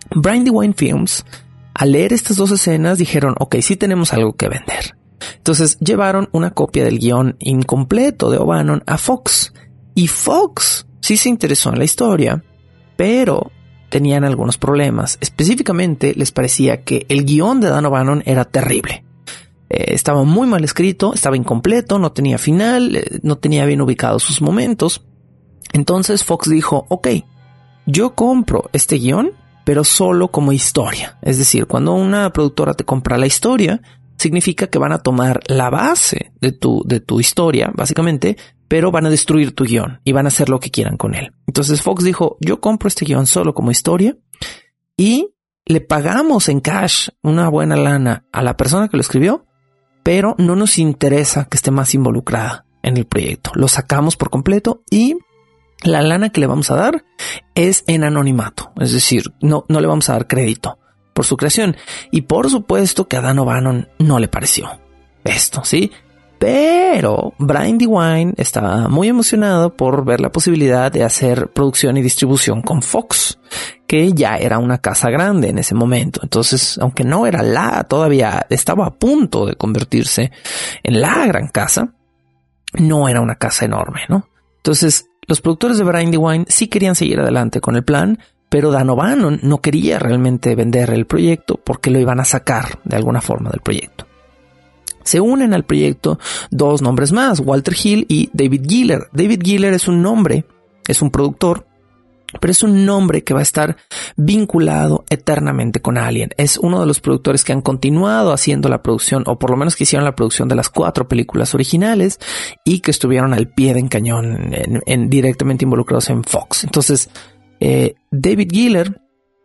Brandywine Films, al leer estas dos escenas, dijeron, ok, sí tenemos algo que vender. Entonces llevaron una copia del guión incompleto de O'Bannon a Fox. Y Fox sí se interesó en la historia, pero tenían algunos problemas. Específicamente les parecía que el guión de Dan O'Bannon era terrible. Eh, estaba muy mal escrito, estaba incompleto, no tenía final, eh, no tenía bien ubicados sus momentos. Entonces Fox dijo, ok, yo compro este guión, pero solo como historia. Es decir, cuando una productora te compra la historia, significa que van a tomar la base de tu, de tu historia, básicamente, pero van a destruir tu guión y van a hacer lo que quieran con él. Entonces Fox dijo, yo compro este guión solo como historia y le pagamos en cash una buena lana a la persona que lo escribió, pero no nos interesa que esté más involucrada en el proyecto. Lo sacamos por completo y la lana que le vamos a dar es en anonimato. Es decir, no, no le vamos a dar crédito por su creación. Y por supuesto que a Dan O'Bannon no le pareció esto, ¿sí? Pero Brandywine estaba muy emocionado por ver la posibilidad de hacer producción y distribución con Fox, que ya era una casa grande en ese momento. Entonces, aunque no era la, todavía estaba a punto de convertirse en la gran casa, no era una casa enorme, ¿no? Entonces, los productores de Brandywine sí querían seguir adelante con el plan, pero Dan O'Bannon no quería realmente vender el proyecto porque lo iban a sacar de alguna forma del proyecto. Se unen al proyecto dos nombres más, Walter Hill y David Giler. David Giler es un nombre, es un productor, pero es un nombre que va a estar vinculado eternamente con Alien. Es uno de los productores que han continuado haciendo la producción, o por lo menos que hicieron la producción de las cuatro películas originales y que estuvieron al pie de cañón en, en, directamente involucrados en Fox. Entonces, eh, David Giler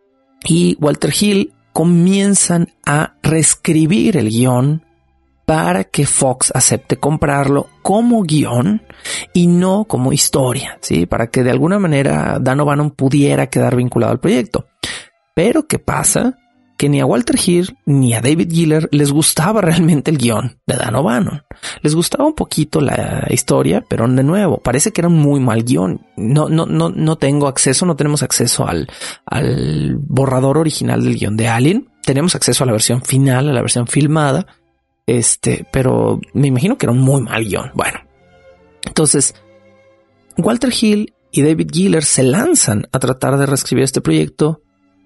y Walter Hill comienzan a reescribir el guión para que Fox acepte comprarlo como guión y no como historia, ¿sí? Para que de alguna manera Dan O'Bannon pudiera quedar vinculado al proyecto. Pero ¿qué pasa? Que ni a Walter Hill ni a David Giler les gustaba realmente el guión de Dan O'Bannon. Les gustaba un poquito la historia, pero de nuevo, parece que era un muy mal guión. No, no, no, no tengo acceso, no tenemos acceso al, al borrador original del guión de Alien. Tenemos acceso a la versión final, a la versión filmada. Este, pero me imagino que era un muy mal guión. Bueno, entonces Walter Hill y David Giler se lanzan a tratar de reescribir este proyecto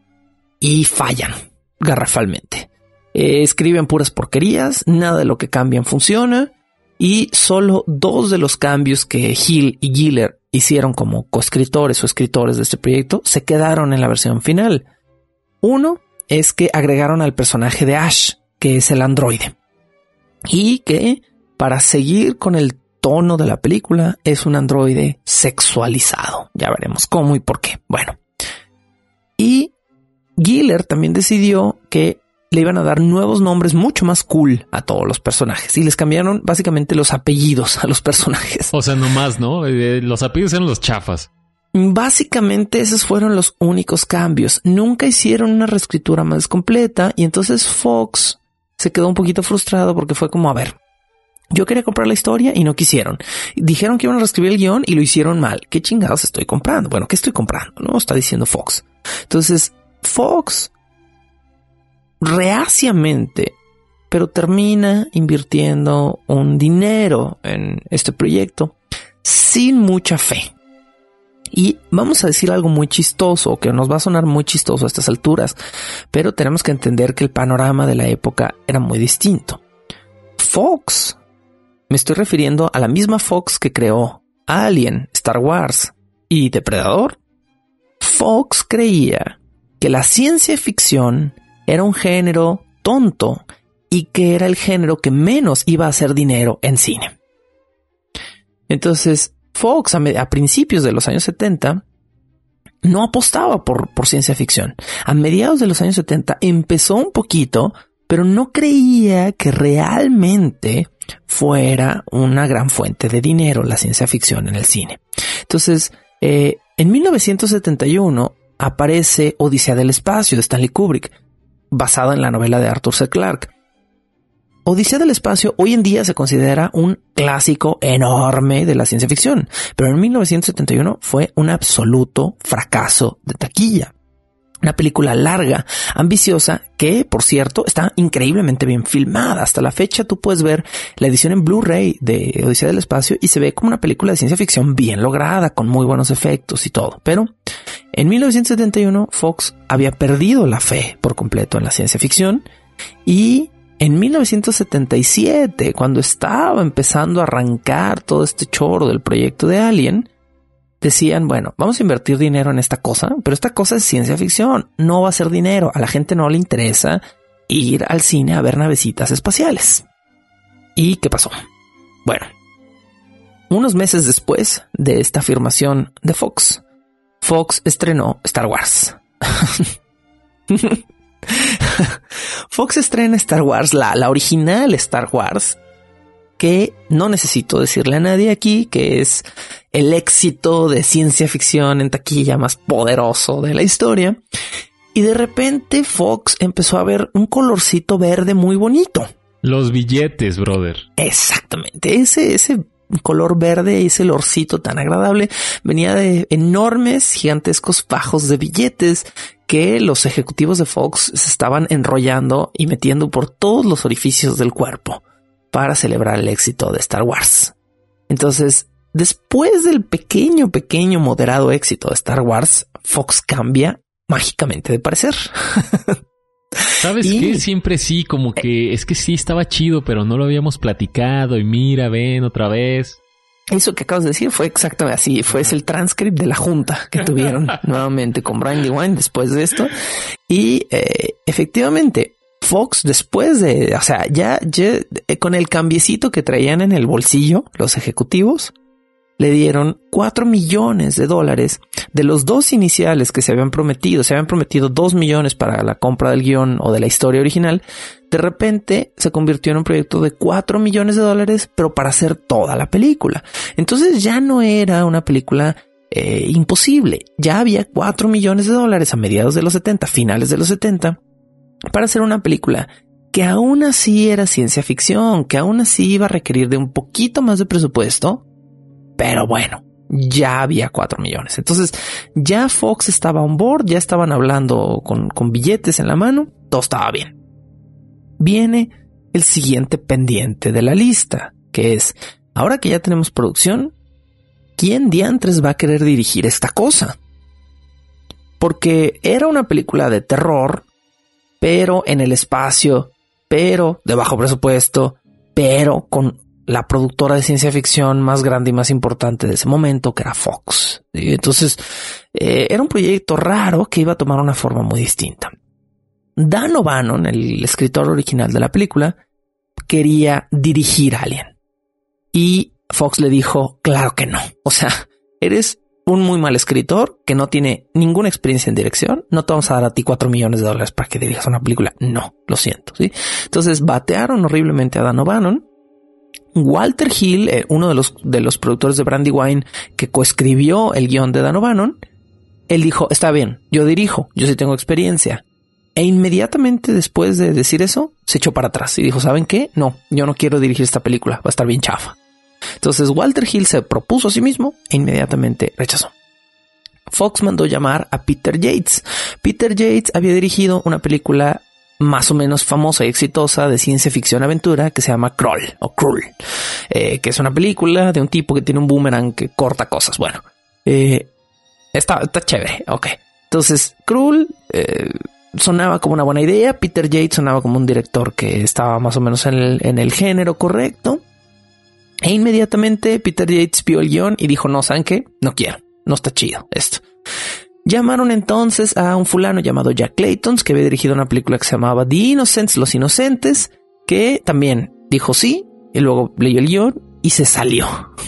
y fallan garrafalmente. Eh, escriben puras porquerías, nada de lo que cambian funciona y solo dos de los cambios que Hill y Giler hicieron como coescritores o escritores de este proyecto se quedaron en la versión final. Uno es que agregaron al personaje de Ash, que es el androide. Y que para seguir con el tono de la película es un androide sexualizado. Ya veremos cómo y por qué. Bueno. Y Giler también decidió que le iban a dar nuevos nombres mucho más cool a todos los personajes. Y les cambiaron básicamente los apellidos a los personajes. O sea, nomás, ¿no? Eh, los apellidos eran los chafas. Básicamente esos fueron los únicos cambios. Nunca hicieron una reescritura más completa. Y entonces Fox se quedó un poquito frustrado porque fue como, a ver, yo quería comprar la historia y no quisieron. Dijeron que iban a reescribir el guión y lo hicieron mal. ¿Qué chingados estoy comprando? Bueno, ¿qué estoy comprando? No, está diciendo Fox. Entonces, Fox reaciamente, pero termina invirtiendo un dinero en este proyecto sin mucha fe. Y vamos a decir algo muy chistoso, que nos va a sonar muy chistoso a estas alturas, pero tenemos que entender que el panorama de la época era muy distinto. Fox, me estoy refiriendo a la misma Fox que creó Alien, Star Wars y Depredador. Fox creía que la ciencia ficción era un género tonto y que era el género que menos iba a hacer dinero en cine. Entonces, Fox a, a principios de los años setenta no apostaba por, por ciencia ficción. A mediados de los años setenta empezó un poquito, pero no creía que realmente fuera una gran fuente de dinero la ciencia ficción en el cine. Entonces, eh, en mil novecientos setenta y uno aparece Odisea del Espacio de Stanley Kubrick, basada en la novela de Arthur C. Clarke. Odisea del Espacio hoy en día se considera un clásico enorme de la ciencia ficción, pero en mil novecientos setenta y uno fue un absoluto fracaso de taquilla. Una película larga, ambiciosa, que, por cierto, está increíblemente bien filmada. Hasta la fecha tú puedes ver la edición en Blu-ray de Odisea del Espacio y se ve como una película de ciencia ficción bien lograda, con muy buenos efectos y todo. Pero en mil novecientos setenta y uno Fox había perdido la fe por completo en la ciencia ficción y en mil novecientos setenta y siete, cuando estaba empezando a arrancar todo este choro del proyecto de Alien, decían, bueno, vamos a invertir dinero en esta cosa, pero esta cosa es ciencia ficción, no va a ser dinero. A la gente no le interesa ir al cine a ver navecitas espaciales. ¿Y qué pasó? Bueno, unos meses después de esta afirmación de Fox, Fox estrenó Star Wars. Fox estrena Star Wars, la, la original Star Wars, que no necesito decirle a nadie aquí que es el éxito de ciencia ficción en taquilla más poderoso de la historia. Y de repente Fox empezó a ver un colorcito verde muy bonito. Los billetes, brother. Exactamente. Ese, ese color verde, ese olorcito tan agradable, venía de enormes, gigantescos fajos de billetes que los ejecutivos de Fox se estaban enrollando y metiendo por todos los orificios del cuerpo para celebrar el éxito de Star Wars. Entonces, después del pequeño, pequeño, moderado éxito de Star Wars, Fox cambia mágicamente de parecer. ¿Sabes y... qué? Siempre sí, como que es que sí estaba chido, pero no lo habíamos platicado y mira, ven otra vez. Eso que acabas de decir fue exactamente así. Fue ese el transcript de la junta que tuvieron nuevamente con Brandywine después de esto. Y eh, efectivamente, Fox después de, o sea, ya, ya con el cambiecito que traían en el bolsillo los ejecutivos, le dieron cuatro millones de dólares de los dos iniciales que se habían prometido. Se habían prometido dos millones para la compra del guión o de la historia original. De repente se convirtió en un proyecto de cuatro millones de dólares, pero para hacer toda la película. Entonces ya no era una película eh, imposible. Ya había cuatro millones de dólares a mediados de los setenta, finales de los setenta, para hacer una película que aún así era ciencia ficción, que aún así iba a requerir de un poquito más de presupuesto. Pero bueno, ya había cuatro millones. Entonces ya Fox estaba on board, ya estaban hablando con, con billetes en la mano, todo estaba bien. Viene el siguiente pendiente de la lista, que es, ahora que ya tenemos producción, ¿quién diantres va a querer dirigir esta cosa? Porque era una película de terror, pero en el espacio, pero de bajo presupuesto, pero con la productora de ciencia ficción más grande y más importante de ese momento, que era Fox. ¿Sí? Entonces, eh, era un proyecto raro que iba a tomar una forma muy distinta. Dan O'Bannon, el escritor original de la película, quería dirigir Alien. Y Fox le dijo, claro que no. O sea, eres un muy mal escritor que no tiene ninguna experiencia en dirección. No te vamos a dar a ti cuatro millones de dólares para que dirijas una película. No, lo siento. ¿Sí? Entonces, batearon horriblemente a Dan O'Bannon. Walter Hill, eh, uno de los, de los productores de Brandywine que coescribió el guión de Dan O'Bannon, él dijo, está bien, yo dirijo, yo sí tengo experiencia. E inmediatamente después de decir eso, se echó para atrás y dijo, ¿saben qué? No, yo no quiero dirigir esta película, va a estar bien chafa. Entonces Walter Hill se propuso a sí mismo e inmediatamente rechazó. Fox mandó llamar a Peter Yates. Peter Yates había dirigido una película más o menos famosa y exitosa de ciencia ficción aventura que se llama Krull o Krull, eh, que es una película de un tipo que tiene un boomerang que corta cosas. Bueno, eh, está, está chévere. Ok. Entonces Krull eh, sonaba como una buena idea. Peter Yates sonaba como un director que estaba más o menos en el, en el género correcto. E inmediatamente Peter Yates vio el guión y dijo, no, ¿saben qué? No quiero. No está chido esto. Llamaron entonces a un fulano llamado Jack Clayton, que había dirigido una película que se llamaba The Innocents, Los Inocentes, que también dijo sí, y luego leyó el guión y se salió.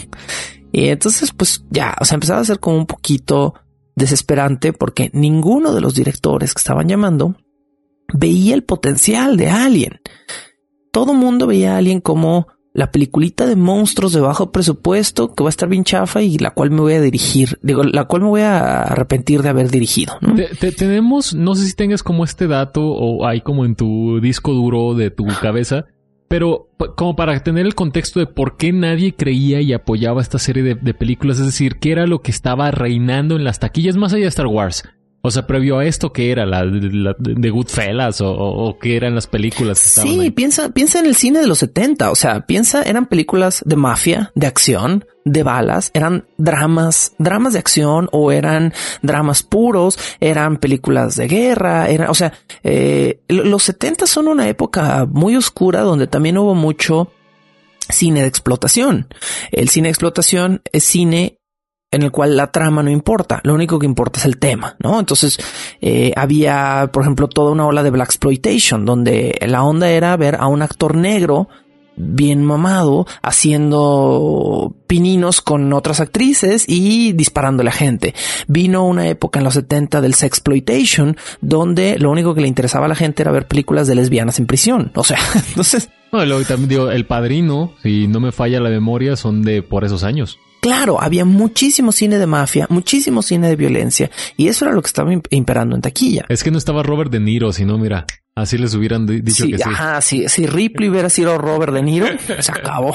Y entonces, pues ya, o sea, empezaba a ser como un poquito desesperante porque ninguno de los directores que estaban llamando veía el potencial de Alien. Todo mundo veía a Alien como la peliculita de monstruos de bajo presupuesto que va a estar bien chafa y la cual me voy a dirigir, digo, la cual me voy a arrepentir de haber dirigido, ¿no? Te, te, tenemos, no sé si tengas como este dato o hay como en tu disco duro de tu cabeza, pero p- como para tener el contexto de por qué nadie creía y apoyaba esta serie de, de películas, es decir, qué era lo que estaba reinando en las taquillas más allá de Star Wars. O sea, previo a esto, ¿qué era? ¿La, la de Goodfellas? ¿O, o, o qué eran las películas que estaban Sí, ahí? piensa, piensa en el cine de los setenta. O sea, piensa, eran películas de mafia, de acción, de balas, eran dramas, dramas de acción o eran dramas puros, eran películas de guerra, eran, o sea, eh, los setenta son una época muy oscura donde también hubo mucho cine de explotación. El cine de explotación es cine en el cual la trama no importa, lo único que importa es el tema, ¿no? Entonces, eh, había, por ejemplo, toda una ola de blaxploitation, donde la onda era ver a un actor negro bien mamado haciendo pininos con otras actrices y disparando a la gente. Vino una época en los setenta del sexploitation, donde lo único que le interesaba a la gente era ver películas de lesbianas en prisión. O sea, entonces... No, luego también digo, El Padrino, si no me falla la memoria, son de por esos años. Claro, había muchísimo cine de mafia, muchísimo cine de violencia, y eso era lo que estaba imperando en taquilla. Es que no estaba Robert De Niro, sino mira, así les hubieran di- dicho Sí, que sí. ajá, sí, si Ripley hubiera sido Robert De Niro, se acabó.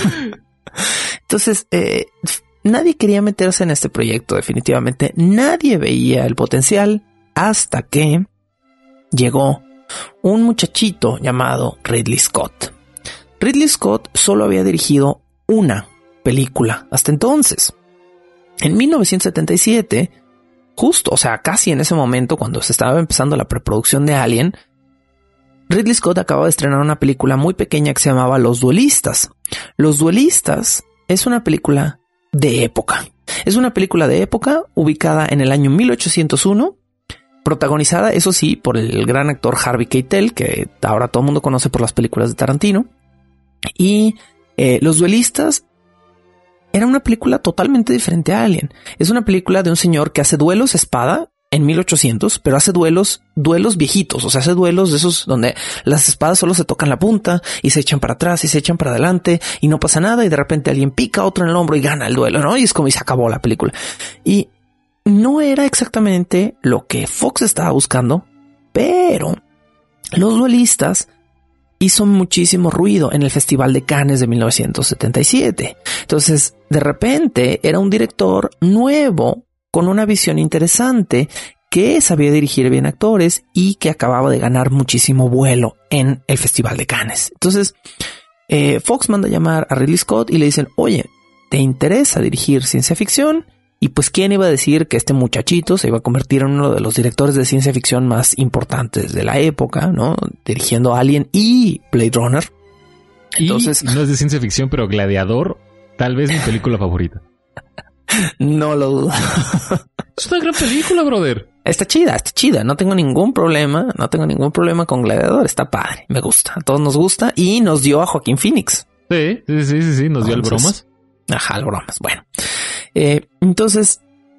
Entonces, eh, nadie quería meterse en este proyecto, definitivamente. Nadie veía el potencial hasta que llegó un muchachito llamado Ridley Scott. Ridley Scott solo había dirigido una película hasta entonces. En mil novecientos setenta y siete, justo, o sea, casi en ese momento, cuando se estaba empezando la preproducción de Alien, Ridley Scott acababa de estrenar una película muy pequeña que se llamaba Los Duelistas. Los Duelistas es una película de época. Es una película de época ubicada en el año mil ochocientos uno, protagonizada, eso sí, por el gran actor Harvey Keitel, que ahora todo el mundo conoce por las películas de Tarantino. Y eh, Los Duelistas era una película totalmente diferente a Alien. Es una película de un señor que hace duelos a espada en mil ochocientos, pero hace duelos, duelos viejitos. O sea, hace duelos de esos donde las espadas solo se tocan la punta y se echan para atrás y se echan para adelante y no pasa nada y de repente alguien pica a otro en el hombro y gana el duelo, ¿no? Y es como y se acabó la película. Y no era exactamente lo que Fox estaba buscando, pero Los Duelistas hizo muchísimo ruido en el Festival de Cannes de mil novecientos setenta y siete. Entonces, de repente, era un director nuevo con una visión interesante que sabía dirigir bien actores y que acababa de ganar muchísimo vuelo en el Festival de Cannes. Entonces, eh, Fox manda a llamar a Ridley Scott y le dicen, oye, ¿te interesa dirigir ciencia ficción? Y pues, ¿quién iba a decir que este muchachito se iba a convertir en uno de los directores de ciencia ficción más importantes de la época, ¿no? Dirigiendo Alien y Blade Runner. Entonces, y no es de ciencia ficción, pero Gladiador, tal vez mi película favorita. No lo dudo. Es una gran película, brother. Está chida, está chida. No tengo ningún problema. No tengo ningún problema con Gladiador. Está padre. Me gusta. A todos nos gusta. Y nos dio a Joaquín Phoenix. Sí, sí, sí, sí, sí. Nos dio el bromas. Ajá, el bromas. Bueno. Eh, entonces,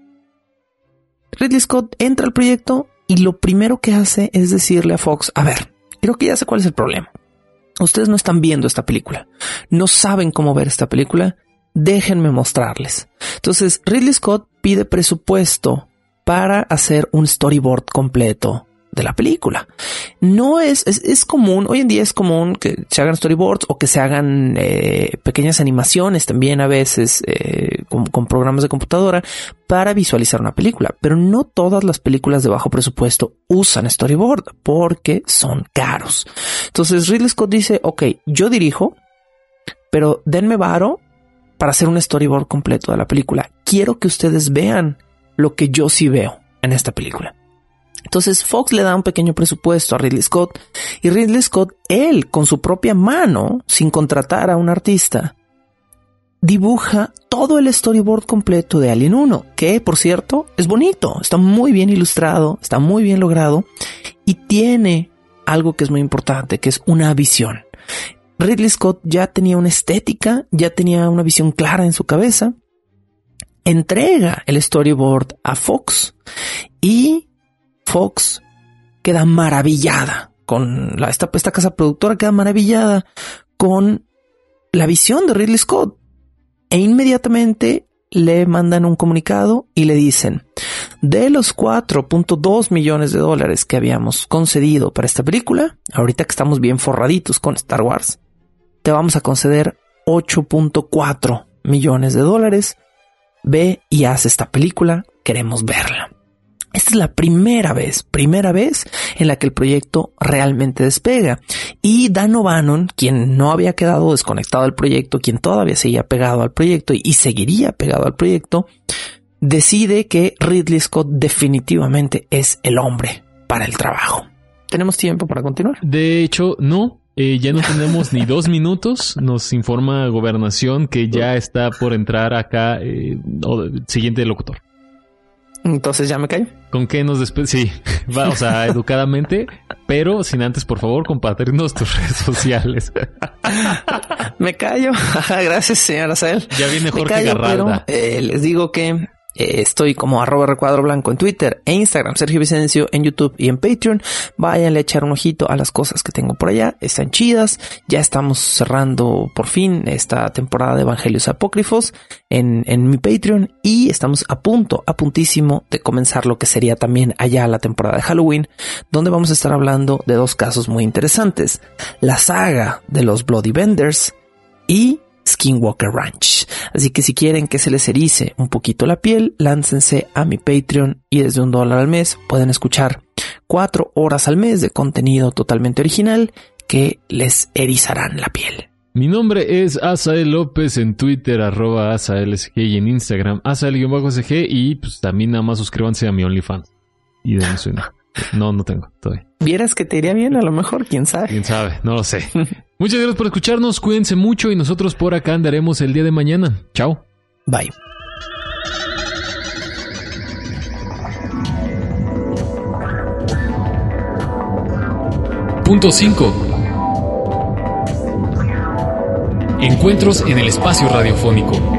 Ridley Scott entra al proyecto y lo primero que hace es decirle a Fox, a ver, creo que ya sé cuál es el problema. Ustedes no están viendo esta película. No saben cómo ver esta película. Déjenme mostrarles. Entonces, Ridley Scott pide presupuesto para hacer un storyboard completo de la película. No es, es, es común, hoy en día es común que se hagan storyboards o que se hagan eh, pequeñas animaciones también a veces eh, con, con programas de computadora para visualizar una película, pero no todas las películas de bajo presupuesto usan storyboard porque son caros. Entonces Ridley Scott dice, ok, yo dirijo, pero denme varo para hacer un storyboard completo de la película. Quiero que ustedes vean lo que yo sí veo en esta película. Entonces Fox le da un pequeño presupuesto a Ridley Scott y Ridley Scott, él con su propia mano, sin contratar a un artista, dibuja todo el storyboard completo de Alien uno, que por cierto es bonito, está muy bien ilustrado, está muy bien logrado y tiene algo que es muy importante, que es una visión. Ridley Scott ya tenía una estética, ya tenía una visión clara en su cabeza, entrega el storyboard a Fox y Fox queda maravillada con la, esta, esta casa productora queda maravillada con la visión de Ridley Scott e inmediatamente le mandan un comunicado y le dicen, de los cuatro punto dos millones de dólares que habíamos concedido para esta película, ahorita que estamos bien forraditos con Star Wars, te vamos a conceder ocho punto cuatro millones de dólares. Ve y haz esta película, queremos verla. Esta es la primera vez, primera vez en la que el proyecto realmente despega. Y Dan O'Bannon, quien no había quedado desconectado del proyecto, quien todavía seguía pegado al proyecto y seguiría pegado al proyecto, decide que Ridley Scott definitivamente es el hombre para el trabajo. ¿Tenemos tiempo para continuar? De hecho, no. Eh, ya no tenemos ni dos minutos. Nos informa Gobernación que ya está por entrar acá eh, o, siguiente locutor. Entonces ya me callo. ¿Con qué nos despedimos? Sí, va, o sea, educadamente, pero sin antes, por favor, compartirnos tus redes sociales. Me callo. Gracias, señora Sael. Ya viene Jorge callo, Garralda. Pero, eh, les digo que Eh, estoy como arroba recuadro blanco en Twitter e Instagram, Sergio Vicencio en YouTube y en Patreon. Váyanle a echar un ojito a las cosas que tengo por allá. Están chidas. Ya estamos cerrando por fin esta temporada de Evangelios Apócrifos en, en mi Patreon y estamos a punto, a puntísimo de comenzar lo que sería también allá la temporada de Halloween, donde vamos a estar hablando de dos casos muy interesantes. La saga de los Bloody Benders y Skinwalker Ranch. Así que si quieren que se les erice un poquito la piel, láncense a mi Patreon y desde un dólar al mes pueden escuchar cuatro horas al mes de contenido totalmente original que les erizarán la piel. Mi nombre es Asael López en Twitter, arroba AsaelSG y en Instagram, Asael-SG y pues también nada más suscríbanse a mi OnlyFans. Y de suena. No, no tengo todavía. Vieras que te iría bien, a lo mejor, quién sabe. Quién sabe, no lo sé. Muchas gracias por escucharnos, cuídense mucho y nosotros por acá andaremos el día de mañana. Chao. Bye. Punto cinco. Encuentros en el espacio radiofónico.